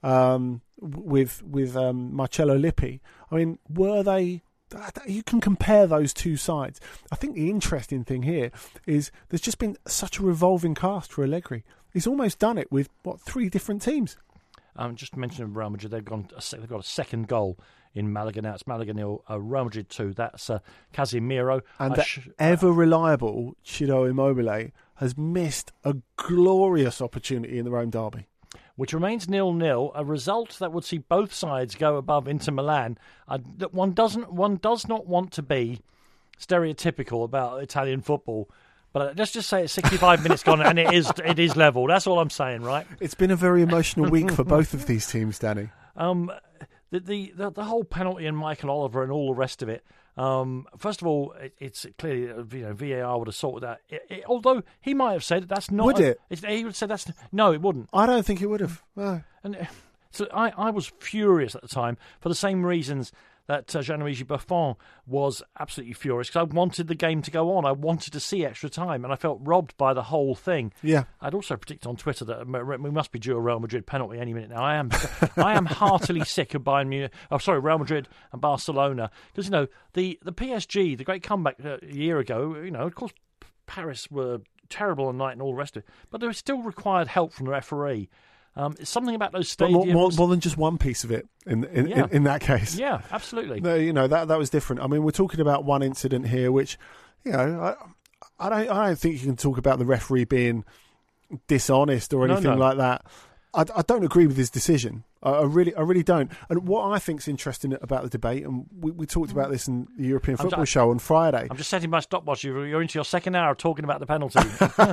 S8: um, with with um, Marcello Lippi, I mean, were they... You can compare those two sides. I think the interesting thing here is there's just been such a revolving cast for Allegri. He's almost done it with, what, three different teams?
S6: Um, just to mention Real Madrid, they've, gone a, they've got a second goal in Malaga now. It's Malaga nil, uh, Real Madrid two. That's uh, Casemiro.
S8: And
S6: uh,
S8: the
S6: sh-
S8: ever-reliable Ciro Immobile has missed a glorious opportunity in the Rome derby.
S6: Which remains nil-nil, a result that would see both sides go above Inter Milan. Uh, that one doesn't, one does not want to be stereotypical about Italian football, but let's just say it's sixty-five minutes gone and it is it is level. That's all I'm saying, right?
S8: It's been a very emotional week for both of these teams, Danny.
S6: Um, the, the the the whole penalty and Michael Oliver and all the rest of it. Um, first of all, it, it's clearly, you know, V A R would have sorted that. It, it, although he might have said that's not.
S8: Would
S6: a,
S8: it?
S6: it? He would have said that's no, it wouldn't.
S8: I don't think it would have. No.
S6: And so I, I was furious at the time for the same reasons that uh, Gianluigi Buffon was absolutely furious, because I wanted the game to go on. I wanted to see extra time, and I felt robbed by the whole thing.
S8: Yeah.
S6: I'd also predicted on Twitter that we must be due a Real Madrid penalty any minute now. I am I am heartily sick of Bayern Munich. Oh, sorry, Real Madrid and Barcelona. Because, you know, the, the P S G, the great comeback a year ago, you know, of course, Paris were terrible on night and all the rest of it, but they still required help from the referee. Um, it's something about those stadiums.
S8: More, more, more than just one piece of it in in,
S6: yeah.
S8: in, in that case.
S6: Yeah, absolutely.
S8: No, you know, that that was different. I mean, we're talking about one incident here, which, you know, I, I don't I don't think you can talk about the referee being dishonest or anything
S6: no, no.
S8: like that. I, I don't agree with his decision. I, I really I really don't. And what I think's interesting about the debate, and we, we talked about this in the European
S6: I'm
S8: Football
S6: just,
S8: Show on Friday.
S6: I'm just setting my stopwatch. You're into your second hour of talking about the penalty.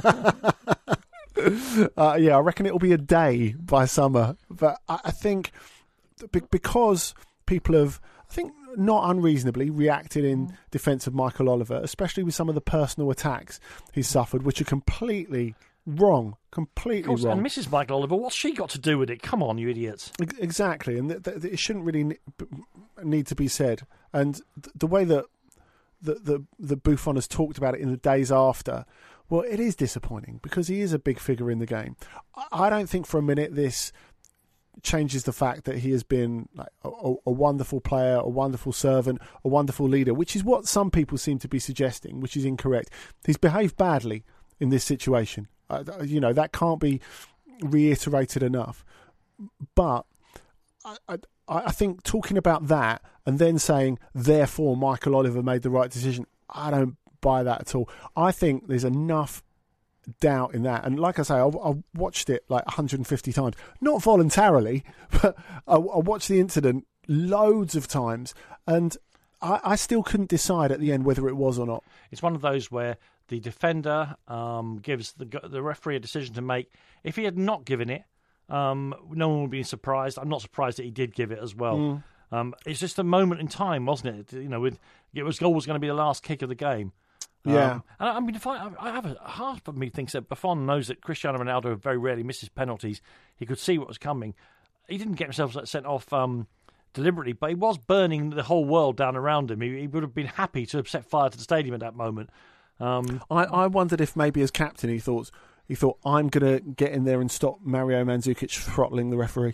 S8: Uh, yeah, I reckon it'll be a day by summer. But I, I think because people have, I think not unreasonably, reacted in defence of Michael Oliver, especially with some of the personal attacks he's suffered, which are completely wrong. Completely
S6: course,
S8: wrong.
S6: And Missus Michael Oliver, what's she got to do with it? Come on, you idiots.
S8: Exactly. And th- th- it shouldn't really need to be said. And th- the way that the, the, the Buffon has talked about it in the days after, well, it is disappointing because he is a big figure in the game. I don't think for a minute this changes the fact that he has been like a, a wonderful player, a wonderful servant, a wonderful leader, which is what some people seem to be suggesting, which is incorrect. He's behaved badly in this situation. Uh, you know, that can't be reiterated enough. But I, I, I think talking about that and then saying, therefore, Michael Oliver made the right decision, I don't buy that at all. I think there's enough doubt in that. And like I say, I, I watched it like one hundred fifty times. Not voluntarily, but I, I watched the incident loads of times. And I, I still couldn't decide at the end whether it was or not.
S6: It's one of those where the defender um, gives the the referee a decision to make. If he had not given it, um, no one would be surprised. I'm not surprised that he did give it as well.
S8: Mm.
S6: Um, it's just a moment in time, wasn't it? You know, with it was goal was going to be the last kick of the game.
S8: Yeah.
S6: Um, and I, I mean, if I, I have a half of me thinks that Buffon knows that Cristiano Ronaldo very rarely misses penalties. He could see what was coming. He didn't get himself sent off um, deliberately, but he was burning the whole world down around him. He, he would have been happy to have set fire to the stadium at that moment. Um,
S8: I, I wondered if maybe as captain he thought he thought I'm going to get in there and stop Mario Mandzukic throttling the referee.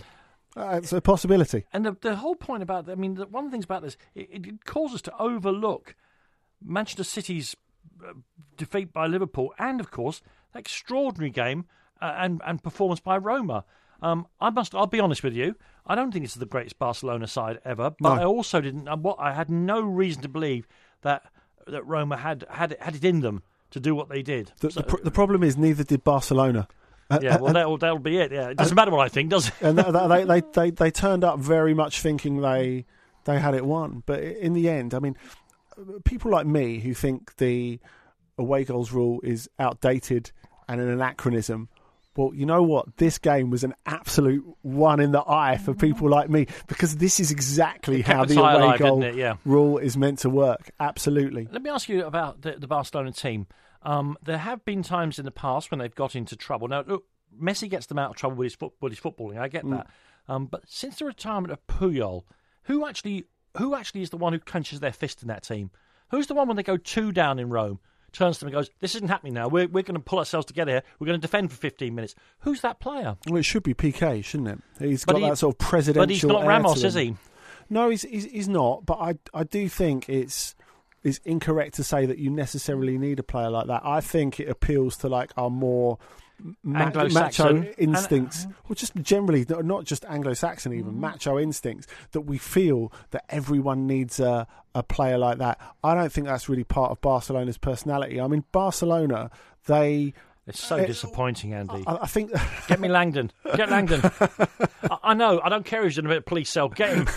S8: Uh, it's a possibility.
S6: And the, the whole point about, I mean, the, one of the things about this, it, it causes us to overlook Manchester City's uh, defeat by Liverpool and, of course, that extraordinary game uh, and, and performance by Roma. Um, I must, I'll be honest with you, I don't think it's the greatest Barcelona side ever, but
S8: No.
S6: I also didn't, what I had no reason to believe that that Roma had, had, had it in them to do what they did.
S8: The,
S6: So-
S8: the, pr- the problem is neither did Barcelona. Uh,
S6: yeah, well,
S8: and,
S6: that'll, that'll be it. Yeah, it doesn't matter what I think, does it?
S8: and th- th- they, they, they, they turned up very much thinking they they had it won. But in the end, I mean, people like me who think the away goals rule is outdated and an anachronism, well, you know what? This game was an absolute one in the eye for people like me, because this is exactly
S6: It kept
S8: how
S6: the
S8: the
S6: tie
S8: away
S6: alive,
S8: goal
S6: didn't it? Yeah.
S8: rule is meant to work. Absolutely.
S6: Let me ask you about the, the Barcelona team. Um, there have been times in the past when they've got into trouble. Now, look, Messi gets them out of trouble with his, foot, with his footballing. I get
S8: Mm.
S6: that. Um, but since the retirement of Puyol, who actually who actually is the one who clenches their fist in that team? Who's the one when they go two down in Rome, turns to them and goes, this isn't happening now. We're, we're going to pull ourselves together here. We're going to defend for fifteen minutes. Who's that player?
S8: Well, it should be P K, shouldn't it? He's
S6: But
S8: got
S6: he-
S8: that sort of presidential.
S6: But he's not
S8: air
S6: Ramos,
S8: to
S6: is
S8: him.
S6: he?
S8: No, he's, he's he's not. But I I do think it's it's incorrect to say that you necessarily need a player like that. I think it appeals to like our more ma-
S6: Anglo-Saxon.
S8: macho instincts, or just generally not just Anglo-Saxon, even
S6: Mm.
S8: macho instincts, that we feel that everyone needs a a player like that. I don't think that's really part of Barcelona's personality. I mean, Barcelona, they.
S6: It's so
S8: Uh,
S6: disappointing, Andy.
S8: I, I think.
S6: Get me Langdon. Get Langdon. I, I know. I don't care if he's in a police cell. Get him.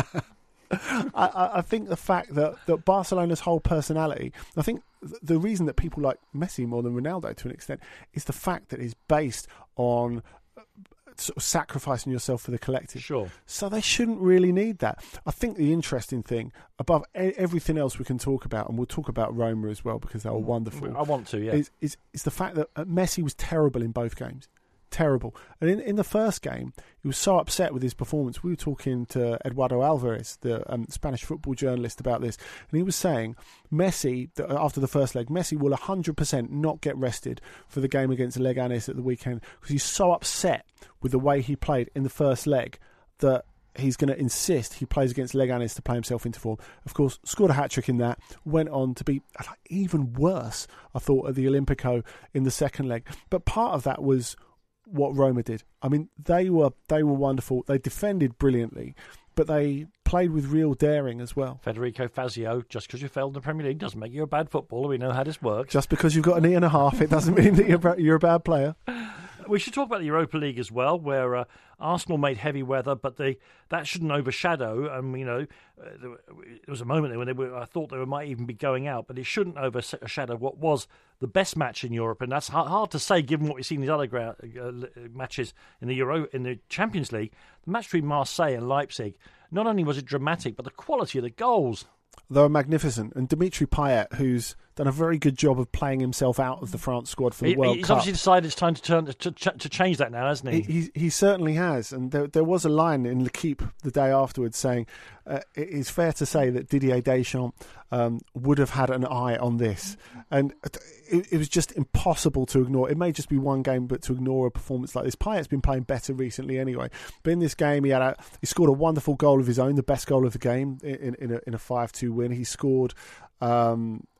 S8: I, I- I think the fact that, that Barcelona's whole personality, I think th- the reason that people like Messi more than Ronaldo to an extent is the fact that it's based on uh, sort of sacrificing yourself for the collective.
S6: Sure.
S8: So they shouldn't really need that. I think the interesting thing, above e- everything else we can talk about, and we'll talk about Roma as well because they were wonderful,
S6: I want to, yeah.
S8: is, is, is the fact that uh, Messi was terrible in both games. Terrible. And in, in the first game, he was so upset with his performance. We were talking to Eduardo Alvarez, the um, Spanish football journalist, about this. And he was saying, Messi, th- after the first leg, Messi will one hundred percent not get rested for the game against Leganes at the weekend because he's so upset with the way he played in the first leg that he's going to insist he plays against Leganes to play himself into form. Of course, scored a hat-trick in that, went on to be like, even worse, I thought, at the Olympico in the second leg. But part of that was what Roma did. I mean, they were they were wonderful. They defended brilliantly, but they played with real daring as well.
S6: Federico Fazio, just because you failed in the Premier League doesn't make you a bad footballer. We know how this works.
S8: Just because you've got an E and a half, it doesn't mean that you're ba- you're a bad player.
S6: We should talk about the Europa League as well, where uh, Arsenal made heavy weather, but they that shouldn't overshadow. Um, you know, uh, there was a moment there when they were, I thought they might even be going out, but it shouldn't overshadow what was the best match in Europe, and that's hard, hard to say given what we've seen in these other gra- uh, matches in the Euro in the Champions League. The match between Marseille and Leipzig. Not only was it dramatic, but the quality of the goals.
S8: They were magnificent. And Dimitri Payet, who's done a very good job of playing himself out of the France squad for the
S6: He,
S8: World
S6: he's
S8: Cup.
S6: obviously decided it's time to turn to, to, to change that now, hasn't he?
S8: He, he, he certainly has. And there, there was a line in L'Equipe the day afterwards saying, uh, it is fair to say that Didier Deschamps um, would have had an eye on this. And it, it was just impossible to ignore. It may just be one game, but to ignore a performance like this. Payet's been playing better recently anyway. But in this game, he had a, he scored a wonderful goal of his own, the best goal of the game in, in, a, in a five two win. He scored... Um,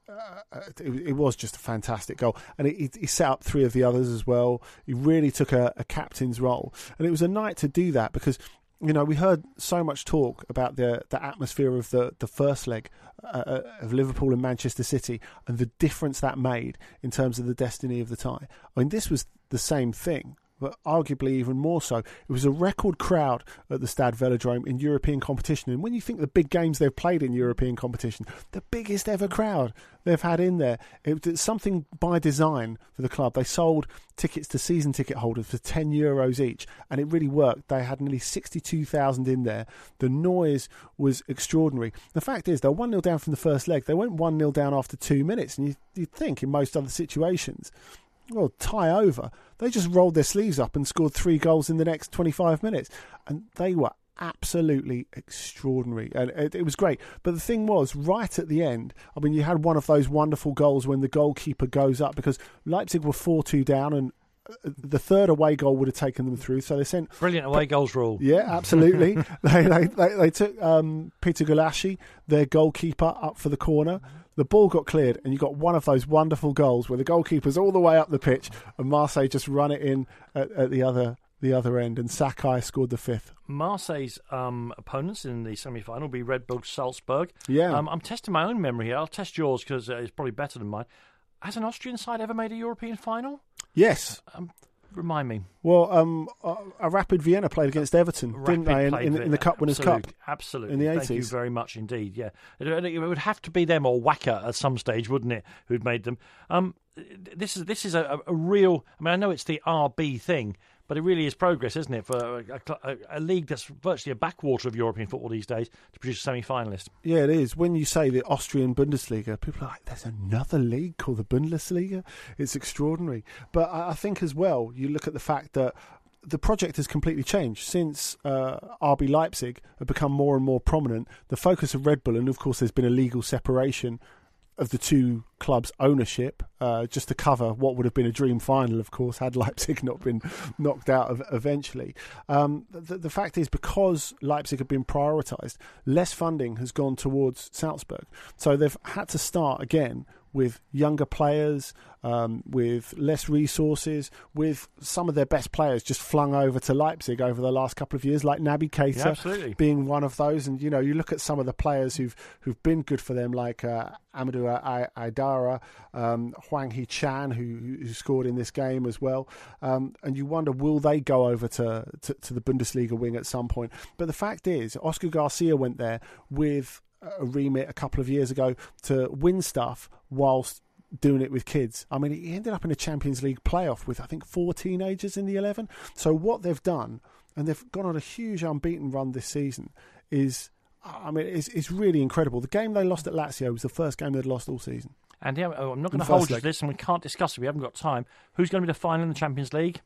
S8: uh, it, it was just a fantastic goal. And he, he set up three of the others as well. He really took a, a captain's role. And it was a night to do that because, you know, we heard so much talk about the the atmosphere of the, the first leg uh, of Liverpool and Manchester City and the difference that made in terms of the destiny of the tie. I mean, this was the same thing, but arguably even more so. It was a record crowd at the Stade Velodrome in European competition. And when you think the big games they've played in European competition, the biggest ever crowd they've had in there, it was something by design for the club. They sold tickets to season ticket holders for ten euros each, and it really worked. They had nearly sixty-two thousand in there. The noise was extraordinary. The fact is, they were one nil down from the first leg. They went one nil down after two minutes, and you, you'd think in most other situations, well, tie over. They just rolled their sleeves up and scored three goals in the next twenty-five minutes. And they were absolutely extraordinary. And it, it was great. But the thing was, right at the end, I mean, you had one of those wonderful goals when the goalkeeper goes up because Leipzig were four two down and the third away goal would have taken them through. So they sent...
S6: Brilliant away goals rule.
S8: Yeah, absolutely. they, they, they, they took um, Peter Gulaschi, their goalkeeper, up for the corner. The ball got cleared, and you got one of those wonderful goals where the goalkeeper's all the way up the pitch, and Marseille just run it in at, at the other the other end, and Sakai scored the fifth.
S6: Marseille's um, opponents in the semi-final will be Red Bull Salzburg.
S8: Yeah,
S6: um, I'm testing my own memory here. I'll test yours because uh, it's probably better than mine. Has an Austrian side ever made a European final?
S8: Yes.
S6: Um, Remind me.
S8: Well, um, a, a Rapid Vienna played against Everton,
S6: Rapid
S8: didn't they, in, in, in the Cup Winners' Cup?
S6: Absolutely.
S8: In the eighties.
S6: Thank you very much indeed, yeah. It, it would have to be them or Wacker at some stage, wouldn't it, who'd made them. Um, this is this is a, a real... I mean, I know it's the R B thing, but it really is progress, isn't it, for a, a, a league that's virtually a backwater of European football these days to produce a semi-finalist.
S8: Yeah, it is. When you say the Austrian Bundesliga, people are like, there's another league called the Bundesliga? It's extraordinary. But I think as well, you look at the fact that the project has completely changed since uh, R B Leipzig have become more and more prominent. The focus of Red Bull, and of course there's been a legal separation of the two clubs' ownership, uh, just to cover what would have been a dream final, of course, had Leipzig not been knocked out of eventually. Um, the, the fact is, because Leipzig have been prioritised, less funding has gone towards Salzburg. So they've had to start again with younger players, um, with less resources, with some of their best players just flung over to Leipzig over the last couple of years, like Naby Keita
S6: yeah,
S8: being one of those. And, you know, you look at some of the players who've who've been good for them, like uh, Amadou Aidara, um, Huang Hee-chan, who, who scored in this game as well. Um, and you wonder, will they go over to, to, to the Bundesliga wing at some point? But the fact is, Oscar Garcia went there with a remit a couple of years ago to win stuff whilst doing it with kids. I mean, he ended up in a Champions League playoff with, I think, four teenagers in the eleven. So what they've done, and they've gone on a huge unbeaten run this season, is, I mean, it's, it's really incredible. The game they lost at Lazio was the first game they'd lost all season.
S6: And yeah, I'm not going to hold you to this, and we can't discuss it. We haven't got time. Who's going to be the final in the Champions League?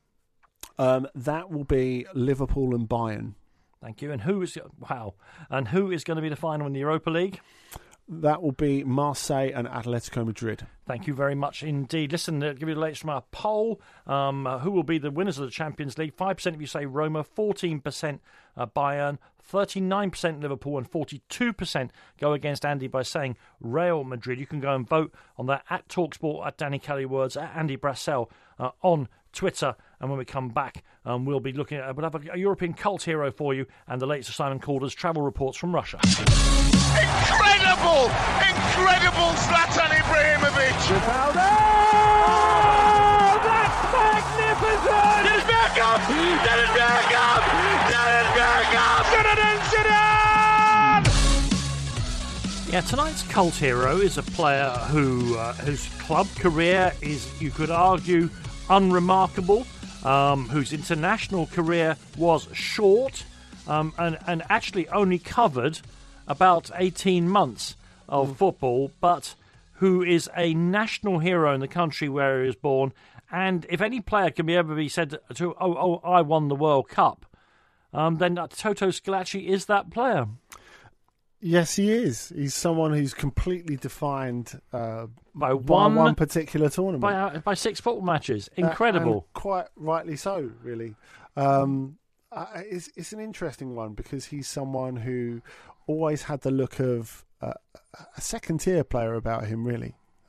S8: Um, that will be Liverpool and Bayern.
S6: Thank you. And who is wow? And who is going to be the final in the Europa League?
S8: That will be Marseille and Atletico Madrid.
S6: Thank you very much indeed. Listen, uh, give you the latest from our poll. Um, uh, who will be the winners of the Champions League? five percent of you say Roma, fourteen percent uh, Bayern, thirty-nine percent Liverpool, and forty-two percent go against Andy by saying Real Madrid. You can go and vote on that at TalkSport, at Danny Kelly Words, at Andy Brassell uh, on Twitter. And when we come back, um, we'll be looking at, we'll have a, a European cult hero for you and the latest of Simon Calder's travel reports from Russia.
S13: Incredible! Incredible Zlatan Ibrahimovic!
S9: Ronaldo! That's magnificent! Dennis Bergkamp! Dennis Bergkamp! Dennis Bergkamp! Zinedine Zidane!
S6: Yeah, tonight's cult hero is a player who uh, whose club career is, you could argue, unremarkable, um, whose international career was short, um, and, and actually only covered about eighteen months of mm. football, but who is a national hero in the country where he was born. And if any player can be ever be said to, oh, oh, I won the World Cup, um, then Toto Schillaci is that player.
S8: Yes, he is. He's someone who's completely defined uh,
S6: by,
S8: one,
S6: one,
S8: one particular tournament.
S6: By, uh, by six football matches. Incredible.
S8: Uh, quite rightly so, really. Um, uh, it's, it's an interesting one because he's someone who always had the look of uh, a second-tier player about him, really.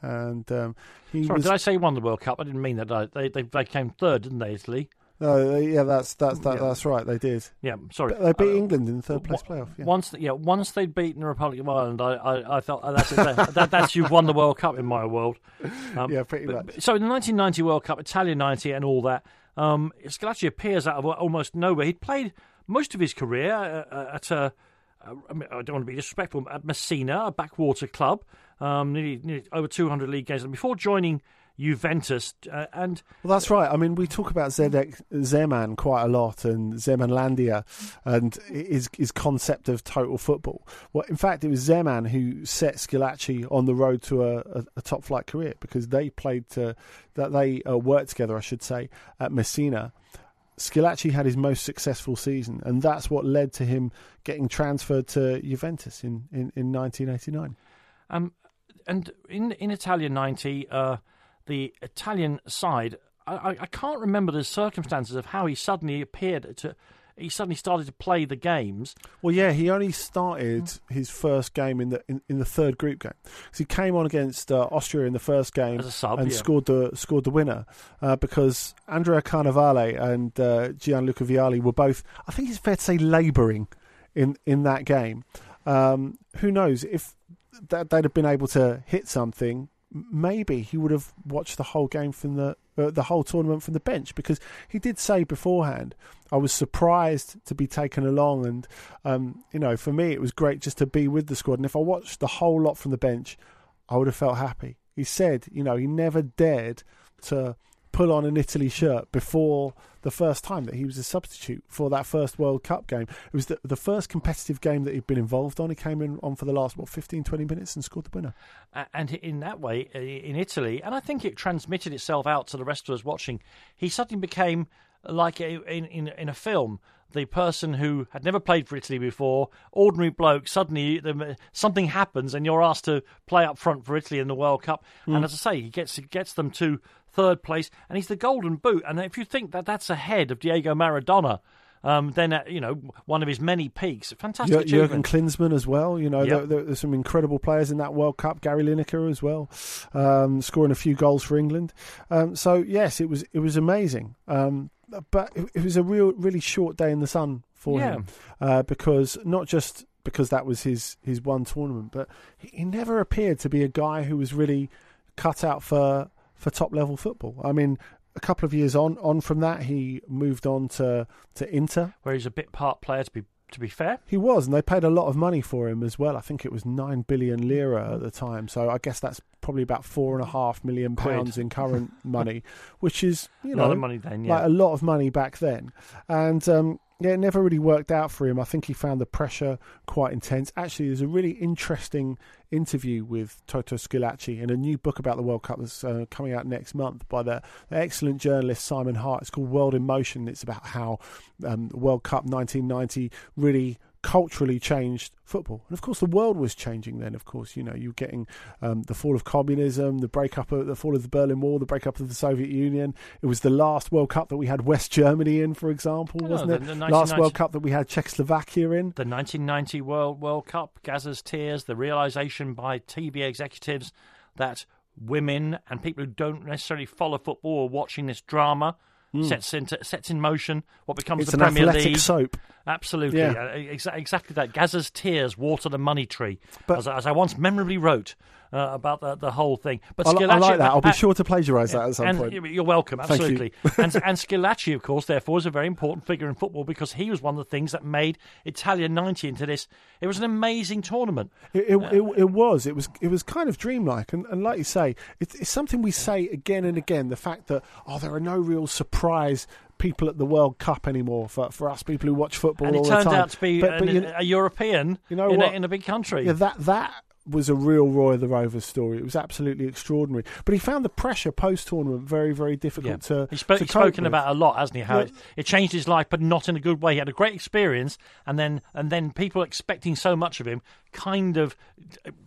S8: and um, he
S6: Sorry,
S8: was.
S6: did I say he won the World Cup? I didn't mean that. I, they, they they came third, didn't they, Italy?
S8: No, yeah, that's that's that,
S6: Yeah.
S8: that's right. They did.
S6: Yeah, sorry.
S8: But they beat
S6: Uh,
S8: England in the third place
S6: w-
S8: playoff. Yeah.
S6: Once, yeah, once they'd beaten the Republic of Ireland, I, I, I felt oh, that's, it, that, that, that's you've won the World Cup in my world. Um,
S8: Yeah, pretty
S6: but-
S8: much.
S6: So in the nineteen ninety World Cup, Italian ninety, and all that, um, Schillaci appears out of almost nowhere. He'd played most of his career uh, at a. I mean, I don't want to be disrespectful, at Messina, a backwater club, um, nearly, nearly over two hundred league games, and before joining Juventus, uh, and
S8: Well, that's right. I mean, we talk about Zedek Zeman quite a lot, and Zemanlandia, and his his concept of total football. Well, in fact, it was Zeman who set Schillaci on the road to a, a, a top flight career, because they played to that they uh, worked together, I should say, at Messina. Schillaci had his most successful season, and that's what led to him getting transferred to Juventus in, in, in nineteen eighty-nine.
S6: Um, and in in Italian ninety, uh, the Italian side, I, I, I can't remember the circumstances of how he suddenly appeared to. He suddenly started to play the games.
S8: Well, yeah, he only started his first game in the in, in the third group game. So he came on against uh, Austria in the first game
S6: As a sub,
S8: and
S6: yeah.
S8: scored the scored the winner uh, because Andrea Carnevale and uh, Gianluca Vialli were both, I think it's fair to say, labouring in in that game. Um, who knows if that they'd have been able to hit something? Maybe he would have watched the whole game from the uh, the whole tournament from the bench, because he did say beforehand, I was surprised to be taken along, and um, you know, for me it was great just to be with the squad, and if I watched the whole lot from the bench, I would have felt happy. He said, you know, he never dared to pull on an Italy shirt before the first time that he was a substitute for that first World Cup game. It was the, the first competitive game that he'd been involved on. He came in on for the last, what, fifteen, twenty minutes and scored the winner.
S6: And in that way, in Italy, and I think it transmitted itself out to the rest of us watching, he suddenly became like a, in, in in a film, the person who had never played for Italy before, ordinary bloke, suddenly the, something happens and you're asked to play up front for Italy in the World Cup.
S8: Mm.
S6: And as I say, he gets gets them to third place, and he's the golden boot. And if you think that that's ahead of Diego Maradona, um, then, uh, you know, one of his many peaks. Fantastic
S8: Jurgen
S6: achievement.
S8: Klinsmann as well. You know,
S6: Yep.
S8: there, there, there's some incredible players in that World Cup. Gary Lineker as well, um, scoring a few goals for England. Um, so yes, it was it was amazing. Um, but it, it was a real, really short day in the sun for
S6: Yeah.
S8: him, uh, because not just because that was his his one tournament, but he, he never appeared to be a guy who was really cut out for for top level football. I mean, a couple of years on on from that, he moved on to to Inter,
S6: where he's a bit part player, to be to be fair.
S8: He was, and they paid a lot of money for him as well. I think it was nine billion lira at the time, so I guess that's probably about four and a half million pounds
S6: Quid.
S8: in current money, which is, you
S6: A
S8: know,
S6: lot of money then, yeah.
S8: like a lot of money back then. And um, yeah, it never really worked out for him. I think he found the pressure quite intense. Actually, there's a really interesting interview with Toto Schillaci in a new book about the World Cup that's uh, coming out next month by the, the excellent journalist Simon Hart. It's called World in Motion. It's about how um, the World Cup nineteen ninety really culturally changed football. And of course the world was changing then. Of course, you know, you're getting um, the fall of communism, the breakup of the fall of the Berlin Wall, the breakup of the Soviet Union. It was the last World Cup that we had West Germany in, for example,
S6: Oh,
S8: wasn't
S6: the-
S8: it?
S6: the
S8: Last
S6: nineteen ninety
S8: World Cup that we had Czechoslovakia in.
S6: The nineteen ninety World World Cup, Gazza's tears, the realisation by T V executives that women and people who don't necessarily follow football are watching this drama.
S8: Mm.
S6: Sets into sets in motion what becomes
S8: It's
S6: the
S8: an
S6: Premier
S8: athletic
S6: League.
S8: soap.
S6: Absolutely,
S8: Yeah.
S6: uh, exa- exactly that. Gazza's tears water the money tree,
S8: But-
S6: as, I- as I once memorably wrote uh, about the, the whole thing. But
S8: I, li- I
S6: Schillaci-
S8: like that. I'll be
S6: uh,
S8: sure to plagiarise that at some
S6: and
S8: point.
S6: You're welcome,
S8: Thank you.
S6: absolutely. and, and Schillaci, of course, therefore, is a very important figure in football because he was one of the things that made Italian ninety into this. It was an amazing tournament.
S8: It, it, it, it was. It was. It was kind of dreamlike, and, and like you say, it's, it's something we say again and again. The fact that oh, there are no real surprise people at the World Cup anymore for, for us people who watch football
S6: And
S8: all
S6: it
S8: the
S6: turned
S8: time.
S6: out to be
S8: But-
S6: an,
S8: but you-
S6: a European
S8: you know
S6: in,
S8: what?
S6: a, in a big country.
S8: Yeah, that that was a real Roy of the Rovers story. It was absolutely extraordinary. But he found the pressure post tournament very, very difficult
S6: Yeah.
S8: to.
S6: He's, spo-
S8: to
S6: he's
S8: cope
S6: spoken
S8: with.
S6: about a lot, hasn't he? How
S8: Yeah.
S6: it, it changed his life, but not in a good way. He had a great experience, and then and then people expecting so much of him kind of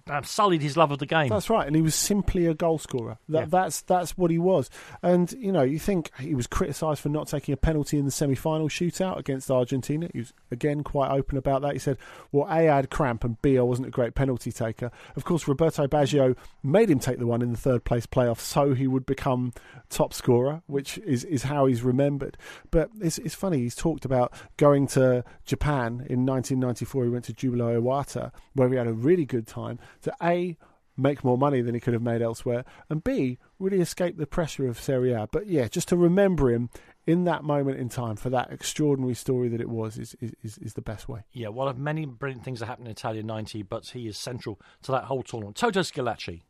S6: uh, sullied his love of the game.
S8: That's right, and he was simply a goal scorer. That,
S6: yeah.
S8: That's that's what he was. And, you know, you think he was criticised for not taking a penalty in the semi-final shootout against Argentina. He was, again, quite open about that. He said, well, A, I had cramp, and B, I wasn't a great penalty taker. Of course, Roberto Baggio made him take the one in the third-place playoff so he would become top scorer, which is, is how he's remembered. But it's, it's funny, he's talked about going to Japan in nineteen ninety-four. He went to Jubilo Iwata, where he had a really good time, to A, make more money than he could have made elsewhere, and B, really escape the pressure of Serie A. But yeah, just to remember him in that moment in time for that extraordinary story that it was is is, is the best way.
S6: Yeah, one of many brilliant things that happened in Italia ninety, but he is central to that whole tournament. Toto Schillaci.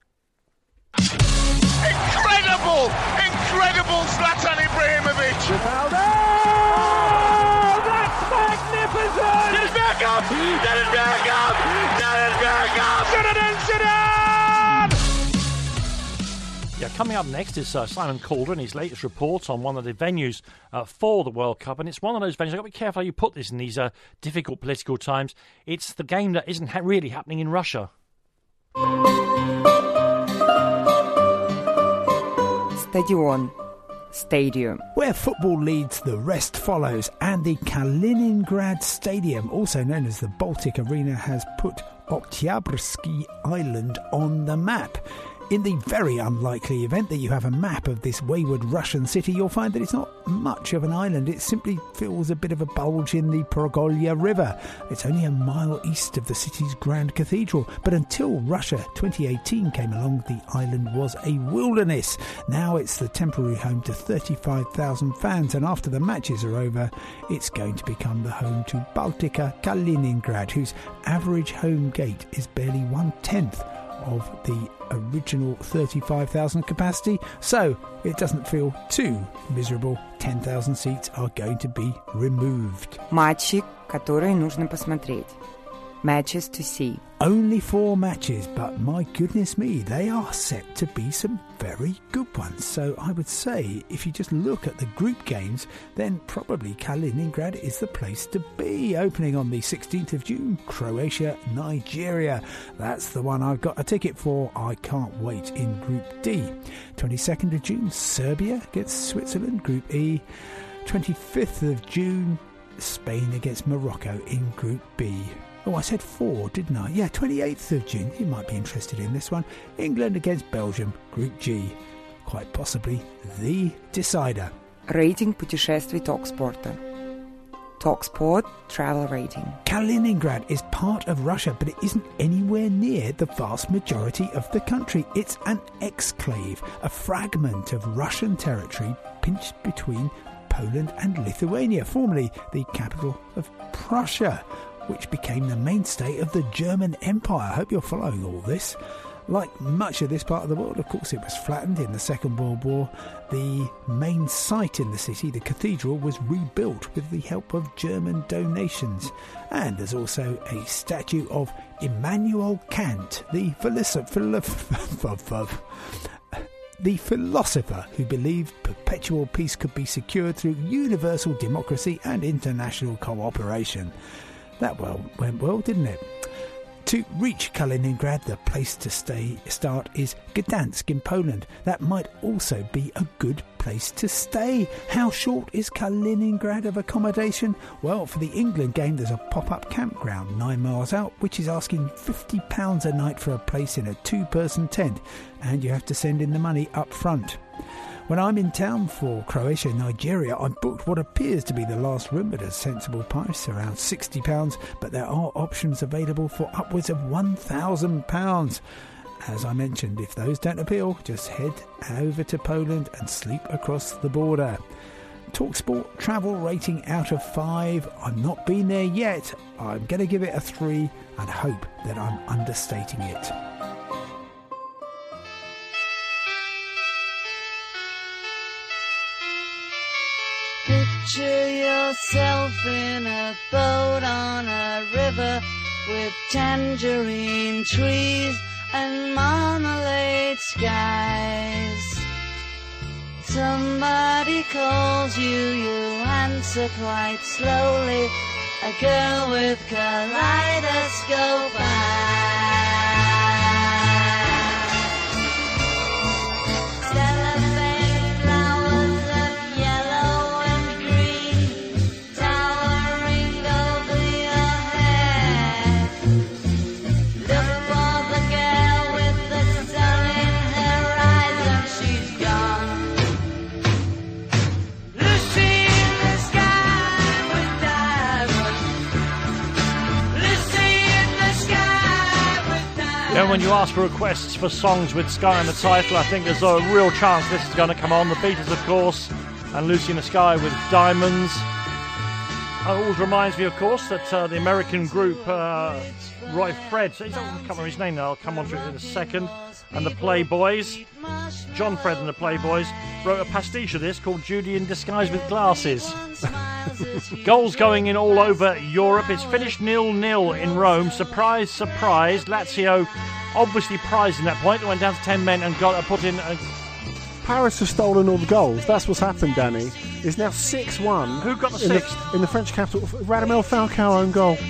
S13: Incredible! Incredible Zlatan Ibrahimovic!
S9: Ronaldo! That's magnificent!
S13: Dennis Bergkamp! Dennis Bergkamp! Dennis Bergkamp! Zinedine Zidane!
S6: Yeah, coming up next is uh, Simon Calder and his latest report on one of the venues uh, for the World Cup. And it's one of those venues, I've got to be careful how you put this in these uh, difficult political times. It's the game that isn't ha- really happening in Russia.
S14: Stadion. Stadium.
S15: Where football leads, the rest follows, and the Kaliningrad Stadium, also known as the Baltic Arena, has put Oktyabrski Island on the map. In the very unlikely event that you have a map of this wayward Russian city, you'll find that it's not much of an island. It simply fills a bit of a bulge in the Progolya River. It's only a mile east of the city's Grand Cathedral. But until Russia twenty eighteen came along, the island was a wilderness. Now it's the temporary home to thirty-five thousand fans, and after the matches are over, it's going to become the home to Baltika Kaliningrad, whose average home gate is barely one-tenth of the original thirty-five thousand capacity, so it doesn't feel too miserable. ten thousand seats are going to be removed.
S14: Матчи, которые нужно посмотреть. Matches to see.
S15: Only four matches, but my goodness me, they are set to be some very good ones. So I would say, if you just look at the group games, then probably Kaliningrad is the place to be. Opening on the sixteenth of June, Croatia, Nigeria. That's the one I've got a ticket for. I can't wait. In Group D. twenty-second of June, Serbia against Switzerland, Group E. twenty-fifth of June, Spain against Morocco in Group B. Oh, I said four, didn't I? Yeah, twenty-eighth of June. You might be interested in this one. England against Belgium, Group G. Quite possibly the decider.
S14: Рейтинг путешествий Talksport. Talksport travel rating.
S15: Kaliningrad is part of Russia, but it isn't anywhere near the vast majority of the country. It's an exclave, a fragment of Russian territory pinched between Poland and Lithuania, formerly the capital of Prussia, which became the mainstay of the German Empire. I hope you're following all this. Like much of this part of the world, of course, it was flattened in the Second World War. The main site in the city, the cathedral, was rebuilt with the help of German donations. And there's also a statue of Immanuel Kant, the philosopher, the philosopher who believed perpetual peace could be secured through universal democracy and international cooperation. That well went well, didn't it? To reach Kaliningrad, the place to stay start is Gdansk in Poland. That might also be a good place to stay. How short is Kaliningrad of accommodation? Well, for the England game, there's a pop-up campground nine miles out, which is asking fifty pounds a night for a place in a two-person tent, and you have to send in the money up front. When I'm in town for Croatia, Nigeria, I booked what appears to be the last room at a sensible price, around sixty pounds, but there are options available for upwards of one thousand pounds. As I mentioned, if those don't appeal, just head over to Poland and sleep across the border. TalkSport travel rating out of five. I've not been there yet. I'm going to give it a three and hope that I'm understating it.
S16: Picture yourself in a boat on a river with tangerine trees and marmalade skies. Somebody calls you, you answer quite slowly. A girl with kaleidoscope eyes.
S6: time when you ask for requests for songs with Sky in the title. I think there's a real chance this is going to come on. The Beatles, of course, and Lucy in the Sky with Diamonds. It always reminds me, of course, that uh, the American group uh, Roy Fred, I can't remember his name now, I'll come on to it in a second, and the Playboys, John Fred and the Playboys, wrote a pastiche of this called Judy in Disguise with Glasses. Goals going in all over Europe. It's finished nil-nil in Rome. Surprise, surprise. Lazio obviously prized in that point. They went down to ten men and got put in a...
S8: Paris have stolen all the goals. That's what's happened, Danny. It's now six one.
S6: Who got the
S8: in
S6: sixth?
S8: The, in the French capital. Radamel Falcao own goal.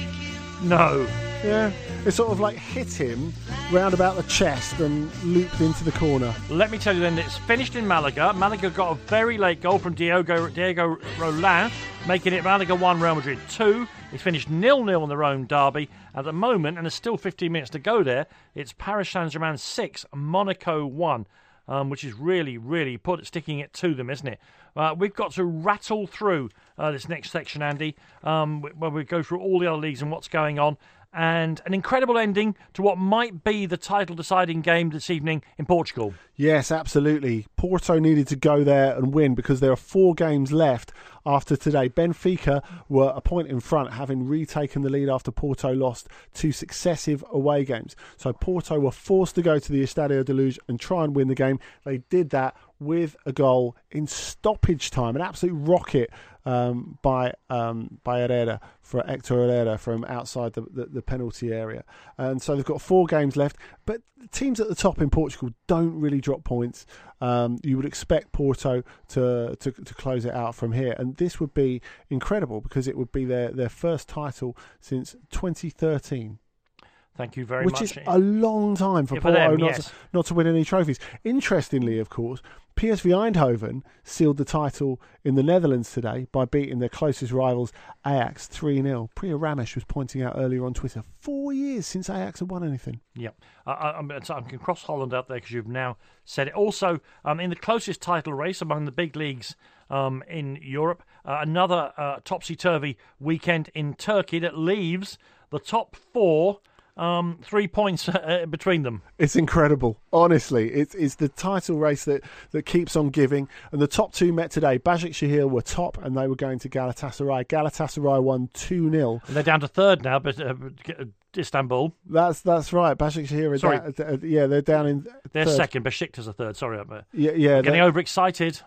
S6: No.
S8: Yeah. It sort of like hit him round about the chest and looped into the corner.
S6: Let me tell you then, it's finished in Malaga. Malaga got a very late goal from Diego, Diego Roland, making it Malaga one, Real Madrid two. It's finished nil-nil in the Rome derby. At the moment, and there's still fifteen minutes to go there, it's Paris Saint-Germain six, Monaco one. Um, which is really, really put sticking it to them, isn't it? Uh, we've got to rattle through uh, this next section, Andy, um, where we go through all the other leagues and what's going on. And an incredible ending to what might be the title-deciding game this evening in Portugal.
S8: Yes, absolutely. Porto needed to go there and win because there are four games left after today. Benfica were a point in front, having retaken the lead after Porto lost two successive away games. So Porto were forced to go to the Estadio da Luz and try and win the game. They did that with a goal in stoppage time, an absolute rocket um, by um, by Herrera, for Hector Herrera from outside the, the, the penalty area. And so they've got four games left, but teams at the top in Portugal don't really drop points. Um, you would expect Porto to, to to close it out from here, and this would be incredible because it would be their, their first title since twenty thirteen.
S6: Thank you very
S8: Which
S6: much.
S8: Which is a long time for
S6: yeah, for
S8: Porto
S6: them,
S8: not,
S6: yes.
S8: to, not to win any trophies. Interestingly, of course, P S V Eindhoven sealed the title in the Netherlands today by beating their closest rivals Ajax three nil. Priya Ramesh was pointing out earlier on Twitter, four years since Ajax had won anything.
S6: Yeah, I, I, I'm, I can cross Holland out there because you've now said it. Also, um, in the closest title race among the big leagues um, in Europe, uh, another uh, topsy-turvy weekend in Turkey that leaves the top four Um, three points uh, between them.
S8: It's incredible. Honestly, it's it's the title race that, that keeps on giving. And the top two met today. Başakşehir were top, and they were going to Galatasaray. Galatasaray won two nil.
S6: And they're down to third now, but uh, Istanbul.
S8: That's that's right. Başakşehir are
S6: Sorry.
S8: down, uh, yeah, they're down in
S6: They're
S8: third.
S6: second. Besiktas are third. Sorry, I'm uh,
S8: yeah, yeah,
S6: getting overexcited.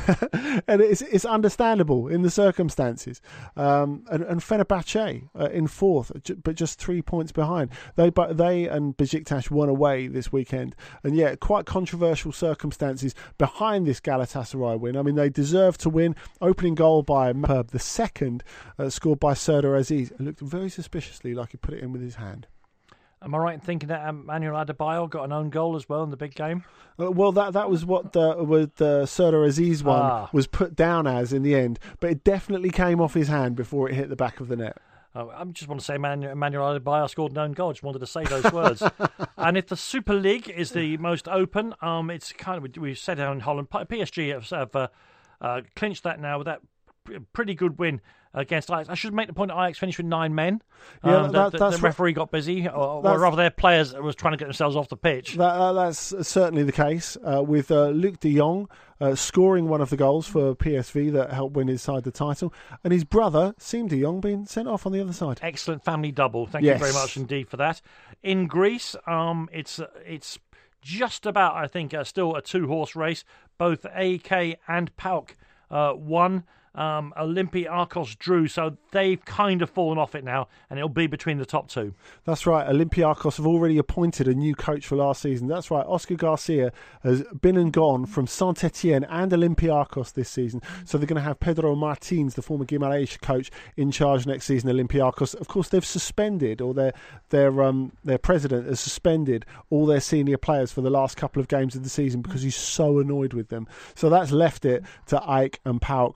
S8: And it's it's understandable in the circumstances. Um, and, and Fenerbahce uh, in fourth, but just three points behind. They but they and Besiktas won away this weekend, and yeah, quite controversial circumstances behind this Galatasaray win. I mean, they deserve to win. Opening goal by Perb, the second uh, scored by Serdar Aziz. It looked very suspiciously like he put it in with his hand.
S6: Am I right in thinking that um, Manuel Adebayo got an own goal as well in the big game?
S8: Uh, well, that that was what the with the Serdar Aziz one
S6: Ah.
S8: was put down as in the end, but it definitely came off his hand before it hit the back of the net.
S6: Uh, I just want to say Man- Manuel Adebayo scored an own goal. I just wanted to say those words. And if the Super League is the most open, um, it's kind of, we said down in Holland, P S G have, have uh, uh, clinched that now with that pretty good win against Ajax. I should make the point that Ajax finished with nine men.
S8: Yeah,
S6: um,
S8: that-
S6: the,
S8: that's
S6: the
S8: what-
S6: referee got busy, or, or
S8: that's-
S6: rather their players was trying to get themselves off the pitch.
S8: That, uh, that's certainly the case uh, with uh, Luc de Jong uh, scoring one of the goals for P S V that helped win his side the title, and his brother, Siem de Jong, being sent off on the other side.
S6: Excellent family double. Thank
S8: Yes.
S6: you very much indeed for that. In Greece, um, it's it's just about, I think, uh, still a two-horse race. Both A K and PAOK uh, won. Um, Olympiacos drew, so they've kind of fallen off it now, and it'll be between the top two.
S8: That's right. Olympiacos have already appointed a new coach for last season. That's right. Oscar Garcia has been and gone from Saint-Etienne and Olympiacos this season. So they're going to have Pedro Martins, the former Guimarães coach, in charge next season. Olympiacos, of course, they've suspended, or their their um their president has suspended all their senior players for the last couple of games of the season because he's so annoyed with them. So that's left it to Ike and PAOK. But uh,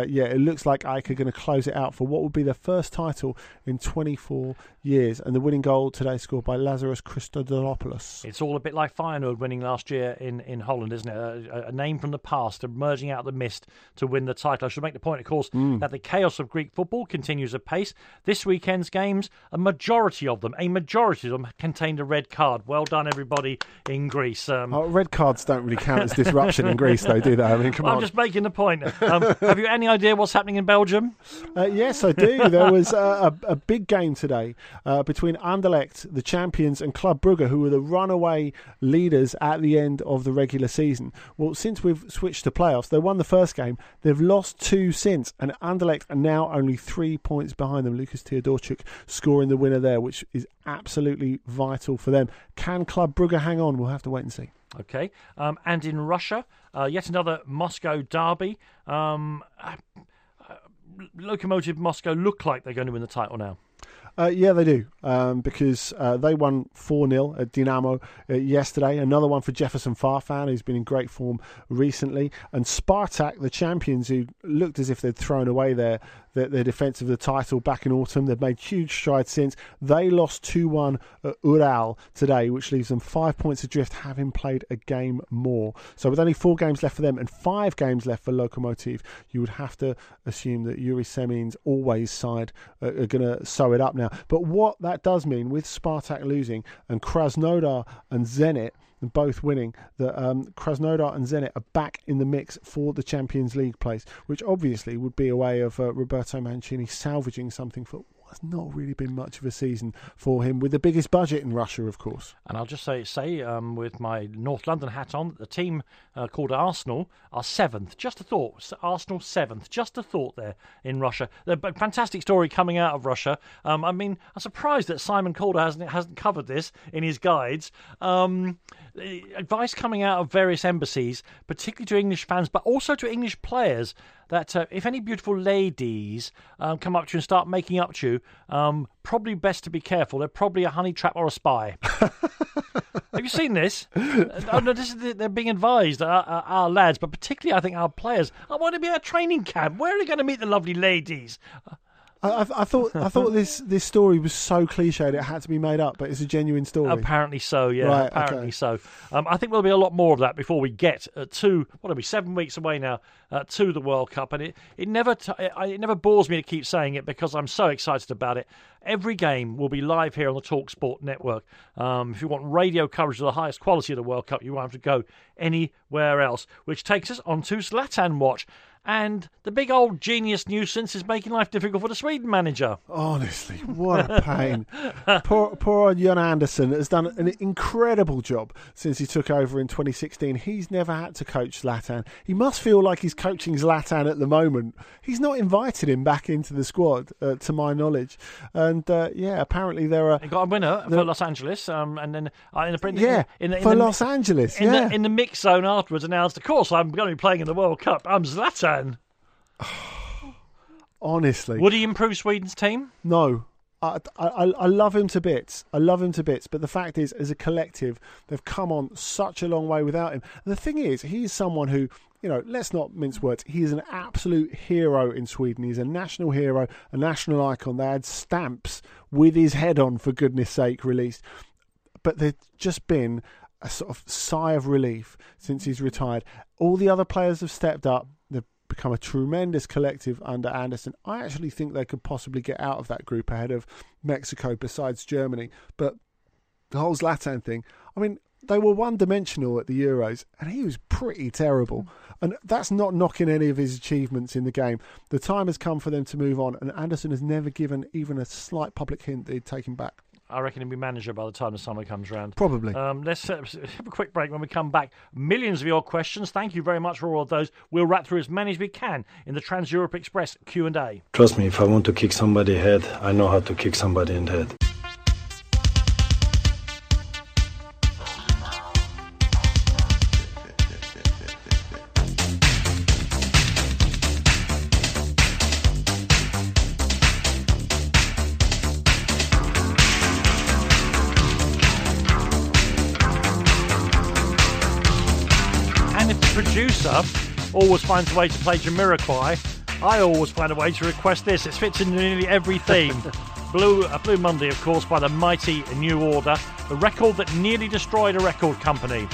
S8: yeah, it looks like AEK are going to close it out for what would be their first title in twenty-four years. And the winning goal today scored by Lazarus Christodoulos.
S6: It's all a bit like Feyenoord winning last year in, in Holland, isn't it? A, a name from the past, emerging out of the mist to win the title. I should make the point, of course, mm. that the chaos of Greek football continues apace. This weekend's games, a majority of them, a majority of them contained a red card. Well done, everybody in Greece. Um,
S8: oh, red cards don't really count as disruption in Greece, though, do they? I mean, come
S6: I'm
S8: on.
S6: just making the point. Um, have you any idea what's happening in Belgium?
S8: Uh, yes, I do. There was a, a, a big game today uh, between Anderlecht, the champions, and Club Brugge, who were the runaway leaders at the end of the regular season. Well, since we've switched to playoffs, they won the first game. They've lost two since, and Anderlecht are now only three points behind them. Lucas Teodorchuk scoring the winner there, which is absolutely vital for them. Can Club Brugge hang on? We'll have to wait and see.
S6: Okay. Um, and in Russia, uh, yet another Moscow derby. Um, uh, uh, Lokomotiv Moscow look like they're going to win the title now.
S8: Uh, yeah, they do, um, because uh, they won four nil at Dinamo uh, yesterday. Another one for Jefferson Farfan, who's been in great form recently. And Spartak, the champions, who looked as if they'd thrown away their, their, their defence of the title back in autumn. They've made huge strides since. They lost two one at Ural today, which leaves them five points adrift, having played a game more. So with only four games left for them and five games left for Lokomotiv, you would have to assume that Yuri Semin's always side uh, are going to sew it up now. But what that does mean, with Spartak losing and Krasnodar and Zenit both winning, that um, Krasnodar and Zenit are back in the mix for the Champions League place, which obviously would be a way of uh, Roberto Mancini salvaging something for what's not really been much of a season for him, with the biggest budget in Russia, of course.
S6: And I'll just say, say um, with my North London hat on, that the team uh, called Arsenal are seventh. Just a thought. Arsenal seventh. Just a thought there in Russia. A fantastic story coming out of Russia. Um, I mean, I'm surprised that Simon Calder hasn't hasn't covered this in his guides. Um, advice coming out of various embassies, particularly to English fans, but also to English players, that uh, if any beautiful ladies um, come up to you and start making up to you, um, probably best to be careful. They're probably a honey trap or a spy. Have you seen this? uh, no, this is, they're being advised, our, our, our lads, but particularly I think our players. I want to be at a training camp. Where are they going to meet the lovely ladies? Uh,
S8: I, I thought I thought this, this story was so cliched it had to be made up, but it's a genuine story.
S6: Apparently so, yeah.
S8: Right,
S6: apparently
S8: okay.
S6: so. Um, I think there'll be a lot more of that before we get uh, to what are we seven weeks away now uh, to the World Cup, and it it never t- it, it never bores me to keep saying it because I'm so excited about it. Every game will be live here on the TalkSport network. Um, if you want radio coverage of the highest quality of the World Cup, you won't have to go anywhere else. Which takes us on to Zlatan Watch. And the big old genius nuisance is making life difficult for the Sweden manager.
S8: Honestly, what a pain. poor, poor old Jon Andersson has done an incredible job since he took over in twenty sixteen. He's never had to coach Zlatan. He must feel like he's coaching Zlatan at the moment. He's not invited him back into the squad, uh, to my knowledge. And, uh, yeah, apparently there are...
S6: He got a winner for Los Angeles. Um, and then uh, in the,
S8: Yeah,
S6: in the, in
S8: for
S6: the,
S8: Los Angeles,
S6: in
S8: yeah.
S6: The, in the mix zone afterwards announced, of course, I'm going to be playing in the World Cup. I'm Zlatan.
S8: Honestly,
S6: would he improve Sweden's team?
S8: No. I, I, I love him to bits. I love him to bits. But the fact is, as a collective, they've come on such a long way without him. And the thing is, he's someone who, you know, let's not mince words. He is an absolute hero in Sweden. He's a national hero, a national icon. They had stamps with his head on, for goodness sake, released. But there's just been a sort of sigh of relief since he's retired. All the other players have stepped up. They've become a tremendous collective under Andersson. I actually think they could possibly get out of that group ahead of Mexico besides Germany. But the whole Zlatan thing, I mean, they were one-dimensional at the Euros and he was pretty terrible. And that's not knocking any of his achievements in the game. The time has come for them to move on, and Andersson has never given even a slight public hint that he'd take him back.
S6: I reckon he'll be manager by the time the summer comes round.
S8: Probably.
S6: Um, let's uh, have a quick break. When we come back, millions of your questions. Thank you very much for all of those. We'll rat through as many as we can in the Trans-Europe Express Q and A.
S17: Trust me, if I want to kick somebody head, I know how to kick somebody in the head.
S6: Producer always finds a way to play Jamiroquai. I always find a way to request this. It fits in nearly every theme. Blue, uh, Blue Monday, of course, by the mighty New Order, the record that nearly destroyed a record company.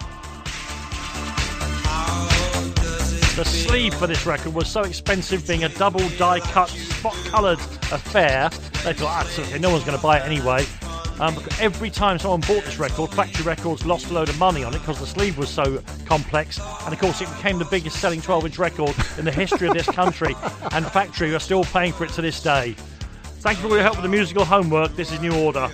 S6: The sleeve for this record was so expensive, being a double die-cut, spot-coloured affair. They thought, absolutely, no one's going to buy it anyway. Um, every time someone bought this record, Factory Records lost a load of money on it because the sleeve was so complex. And of course, it became the biggest selling twelve-inch record in the history of this country. And Factory are still paying for it to this day. Thank you for your help with the musical homework. This is New Order.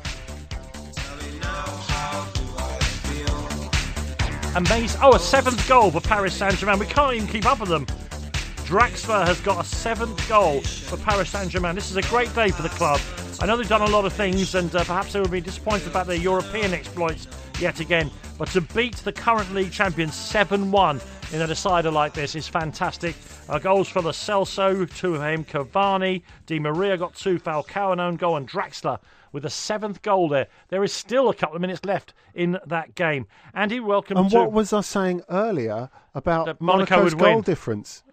S6: Amazing. Oh, a seventh goal for Paris Saint-Germain. We can't even keep up with them. Draxler has got a seventh goal for Paris Saint-Germain. This is a great day for the club. I know they've done a lot of things, and uh, perhaps they will be disappointed about their European exploits yet again. But to beat the current league champions seven one in a decider like this is fantastic. Uh, goals for the Celso, Tuheim Cavani, Di Maria got two, Falcao an own goal, and Draxler with a seventh goal there. There is still a couple of minutes left in that game. Andy, welcome
S8: and
S6: to...
S8: And what was I saying earlier about
S6: that Monaco
S8: Monaco's
S6: would
S8: goal
S6: win.
S8: difference?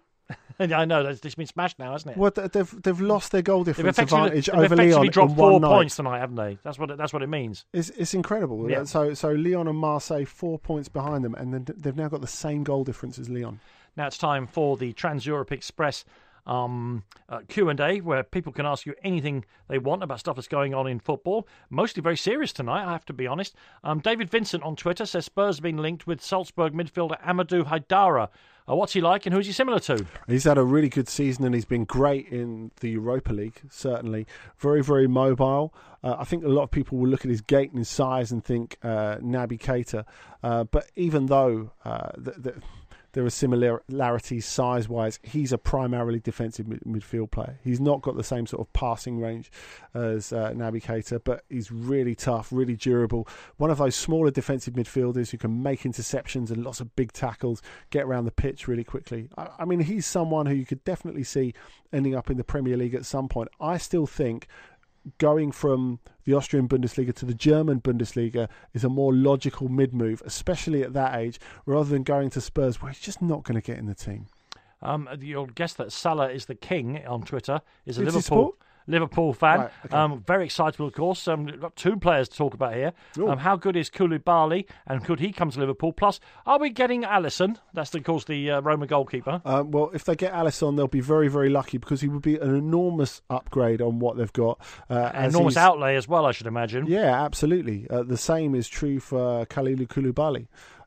S6: I know, it's been smashed now, hasn't it?
S8: Well, they've they've lost their goal difference
S6: they've
S8: advantage
S6: they've
S8: over
S6: effectively
S8: Lyon
S6: dropped
S8: in
S6: four
S8: one night.
S6: points tonight, haven't they? That's what it, that's what it means.
S8: It's it's incredible.
S6: Yeah.
S8: So so Lyon and Marseille four points behind them, and then they've now got the same goal difference as Lyon.
S6: Now it's time for the Trans-Europe Express um, uh, Q and A, where people can ask you anything they want about stuff that's going on in football. Mostly very serious tonight, I have to be honest. Um, David Vincent on Twitter says Spurs have been linked with Salzburg midfielder Amadou Haidara. Uh, what's he like and who's he similar to?
S8: He's had a really good season and he's been great in the Europa League, certainly. Very, very mobile. Uh, I think a lot of people will look at his gait and his size and think uh, Naby Keita. Uh, but even though uh, the, the, there are similarities size-wise, he's a primarily defensive mid- midfield player. He's not got the same sort of passing range as uh, Naby Keita, but he's really tough, really durable. One of those smaller defensive midfielders who can make interceptions and lots of big tackles, get around the pitch really quickly. I, I mean, he's someone who you could definitely see ending up in the Premier League at some point. I still think going from the Austrian Bundesliga to the German Bundesliga is a more logical mid-move, especially at that age, rather than going to Spurs, where he's just not going to get in the team.
S6: Um, you'll guess that Salah is the king on Twitter. Is a
S8: Is he
S6: Liverpool
S8: sport?
S6: Liverpool fan.
S8: Right, okay.
S6: um, very excitable, of course. Um, we've got two players to talk about here. Um, how good is Koulibaly, and could he come to Liverpool? Plus, are we getting Alisson? That's, of course, the uh, Roma goalkeeper.
S8: Um, well, if they get Alisson, they'll be very, very lucky because he would be an enormous upgrade on what they've got. Uh,
S6: An enormous
S8: he's-
S6: outlay as well, I should imagine.
S8: Yeah, absolutely. Uh, the same is true for Kalilou Koulibaly.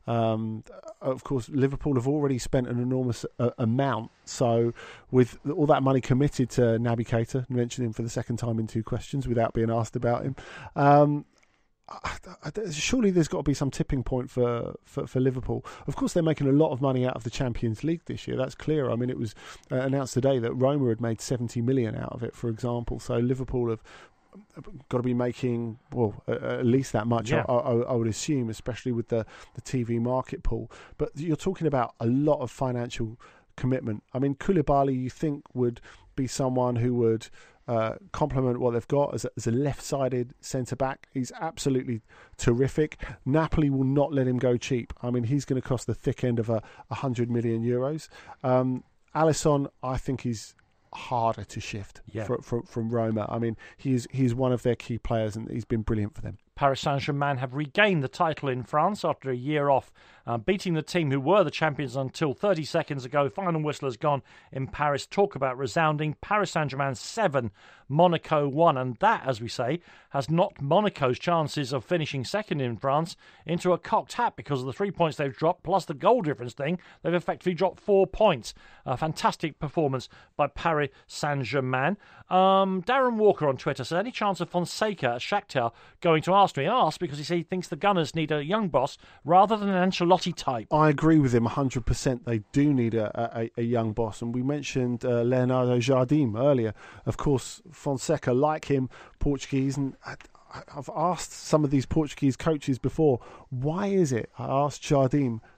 S8: Um, of course, Liverpool have already spent an enormous uh, amount. So, with all that money committed to Naby Keita, mentioned him for the second time in two questions without being asked about him, um, I, I, surely there's got to be some tipping point for, for, for Liverpool. Of course, they're making a lot of money out of the Champions League this year. That's clear. I mean, it was uh, announced today that Roma had made seventy million out of it, for example. So Liverpool have got to be making, well, uh, at least that much,
S6: Yeah.
S8: I, I, I would assume, especially with the, the T V market pool. But you're talking about a lot of financial commitment. I mean, Koulibaly, you think, would be someone who would uh, complement what they've got as a, as a left-sided centre-back. He's absolutely terrific. Napoli will not let him go cheap. I mean, he's going to cost the thick end of a one hundred million euros. Um, Alisson, I think he's harder to shift
S6: Yeah.
S8: from, from, from Roma. I mean, he's he's one of their key players and he's been brilliant for them.
S6: Paris Saint-Germain have regained the title in France after a year off, uh, beating the team who were the champions until thirty seconds ago. Final whistle has gone in Paris. Talk about resounding. Paris Saint-Germain seven, Monaco one. And that, as we say, has knocked Monaco's chances of finishing second in France into a cocked hat because of the three points they've dropped, plus the goal difference thing. They've effectively dropped four points. A fantastic performance by Paris Saint-Germain. Um, Darren Walker on Twitter says, any chance of Fonseca at Shakhtar going to Arsenal? He asked because he said he thinks the Gunners need a young boss rather than an Ancelotti type.
S8: I agree with him one hundred percent. They do need a, a, a young boss. And we mentioned uh, Leonardo Jardim earlier. Of course, Fonseca, like him, Portuguese. And I, I've asked some of these Portuguese coaches before, why is it, I asked Jardim,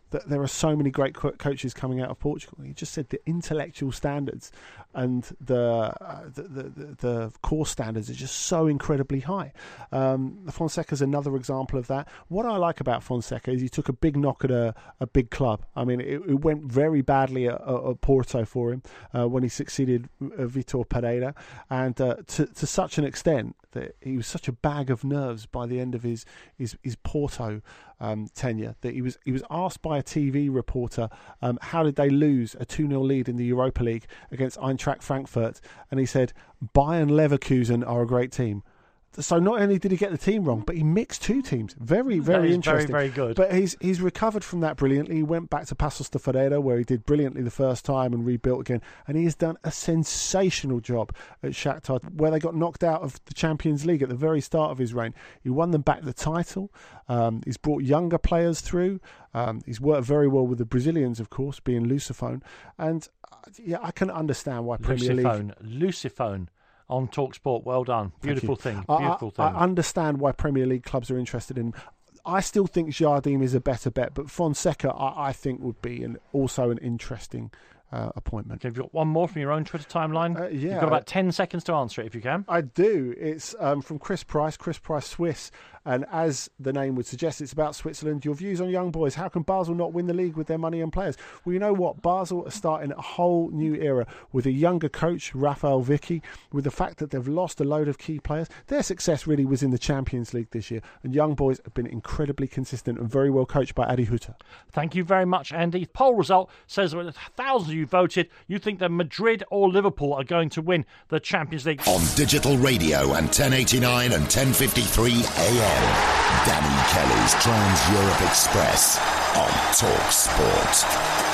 S8: that there are so many great co- coaches coming out of Portugal. He just said the intellectual standards and the uh, the, the, the core standards are just so incredibly high. Um, Fonseca's another example of that. What I like about Fonseca is he took a big knock at a, a big club. I mean, it, it went very badly at, at Porto for him uh, when he succeeded uh, Vitor Pereira, and uh, to, to such an extent that he was such a bag of nerves by the end of his his, his Porto um, tenure that he was he was asked by a T V reporter um, how did they lose a two nil lead in the Europa League against Eintracht Frankfurt, and he said Bayern Leverkusen are a great team. So not only did he get the team wrong, but he mixed two teams. Very, very interesting.
S6: Very, very good.
S8: But he's he's recovered from that brilliantly. He went back to Paços de Ferreira, where he did brilliantly the first time and rebuilt again. And he has done a sensational job at Shakhtar, where they got knocked out of the Champions League at the very start of his reign. He won them back the title. Um, he's brought younger players through. Um, he's worked very well with the Brazilians, of course, being Lusophone. And uh, yeah, I can understand why Premier
S6: Lusophone.
S8: League...
S6: Lusophone. On TalkSport, well done. Beautiful thing. Beautiful
S8: I,
S6: thing.
S8: I understand why Premier League clubs are interested in him. I still think Jardim is a better bet, but Fonseca, I, I think, would be an, also an interesting uh, appointment.
S6: Have you got one more from your own Twitter timeline?
S8: Uh, yeah.
S6: You've got about ten seconds to answer it if you can.
S8: I do. It's um, from Chris Price, Chris Price Swiss. And as the name would suggest, it's about Switzerland. Your views on young boys. How can Basel not win the league with their money and players? Well, you know what? Basel are starting a whole new era with a younger coach, Rafael Vicky, with the fact that they've lost a load of key players. Their success really was in the Champions League this year. And young boys have been incredibly consistent and very well coached by Adi Hutter.
S6: Thank you very much, Andy. Poll result says with thousands of you voted, you think that Madrid or Liverpool are going to win the Champions League.
S7: On digital radio and ten eighty-nine and ten fifty-three A M. Danny Kelly's Trans Europe Express on Talk Sport.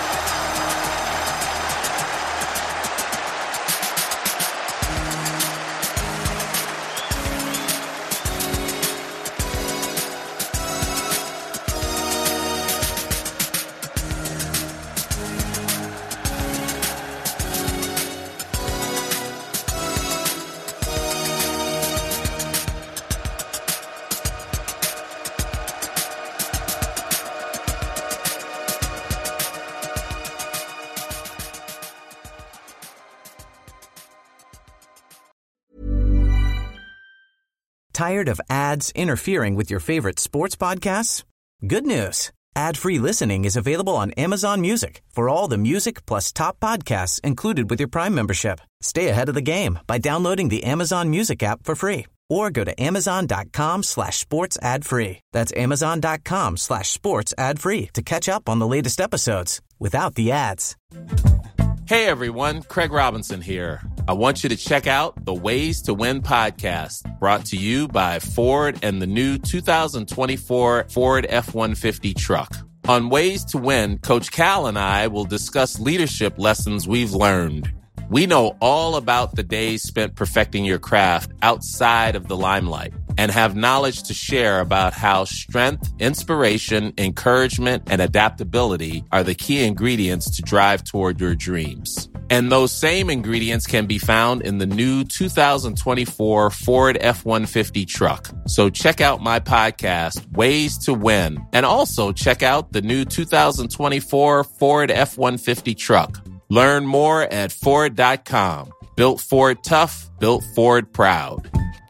S18: Tired of ads interfering with your favorite sports podcasts? Good news. Ad-free listening is available on Amazon Music for all the music plus top podcasts included with your Prime membership. Stay ahead of the game by downloading the Amazon Music app for free or go to amazon.com slash sports ad free. That's amazon.com slash sports ad free to catch up on the latest episodes without the ads.
S12: Hey everyone, Craig Robinson here. I want you to check out the Ways to Win podcast, brought to you by Ford and the new two thousand twenty-four Ford F one fifty truck. On Ways to Win, Coach Cal and I will discuss leadership lessons we've learned. We know all about the days spent perfecting your craft outside of the limelight and have knowledge to share about how strength, inspiration, encouragement, and adaptability are the key ingredients to drive toward your dreams. And those same ingredients can be found in the new two thousand twenty-four Ford F one fifty truck. So check out my podcast, Ways to Win, and also check out the new two thousand twenty-four Ford F one fifty truck. Learn more at Ford dot com. Built Ford tough, built Ford proud.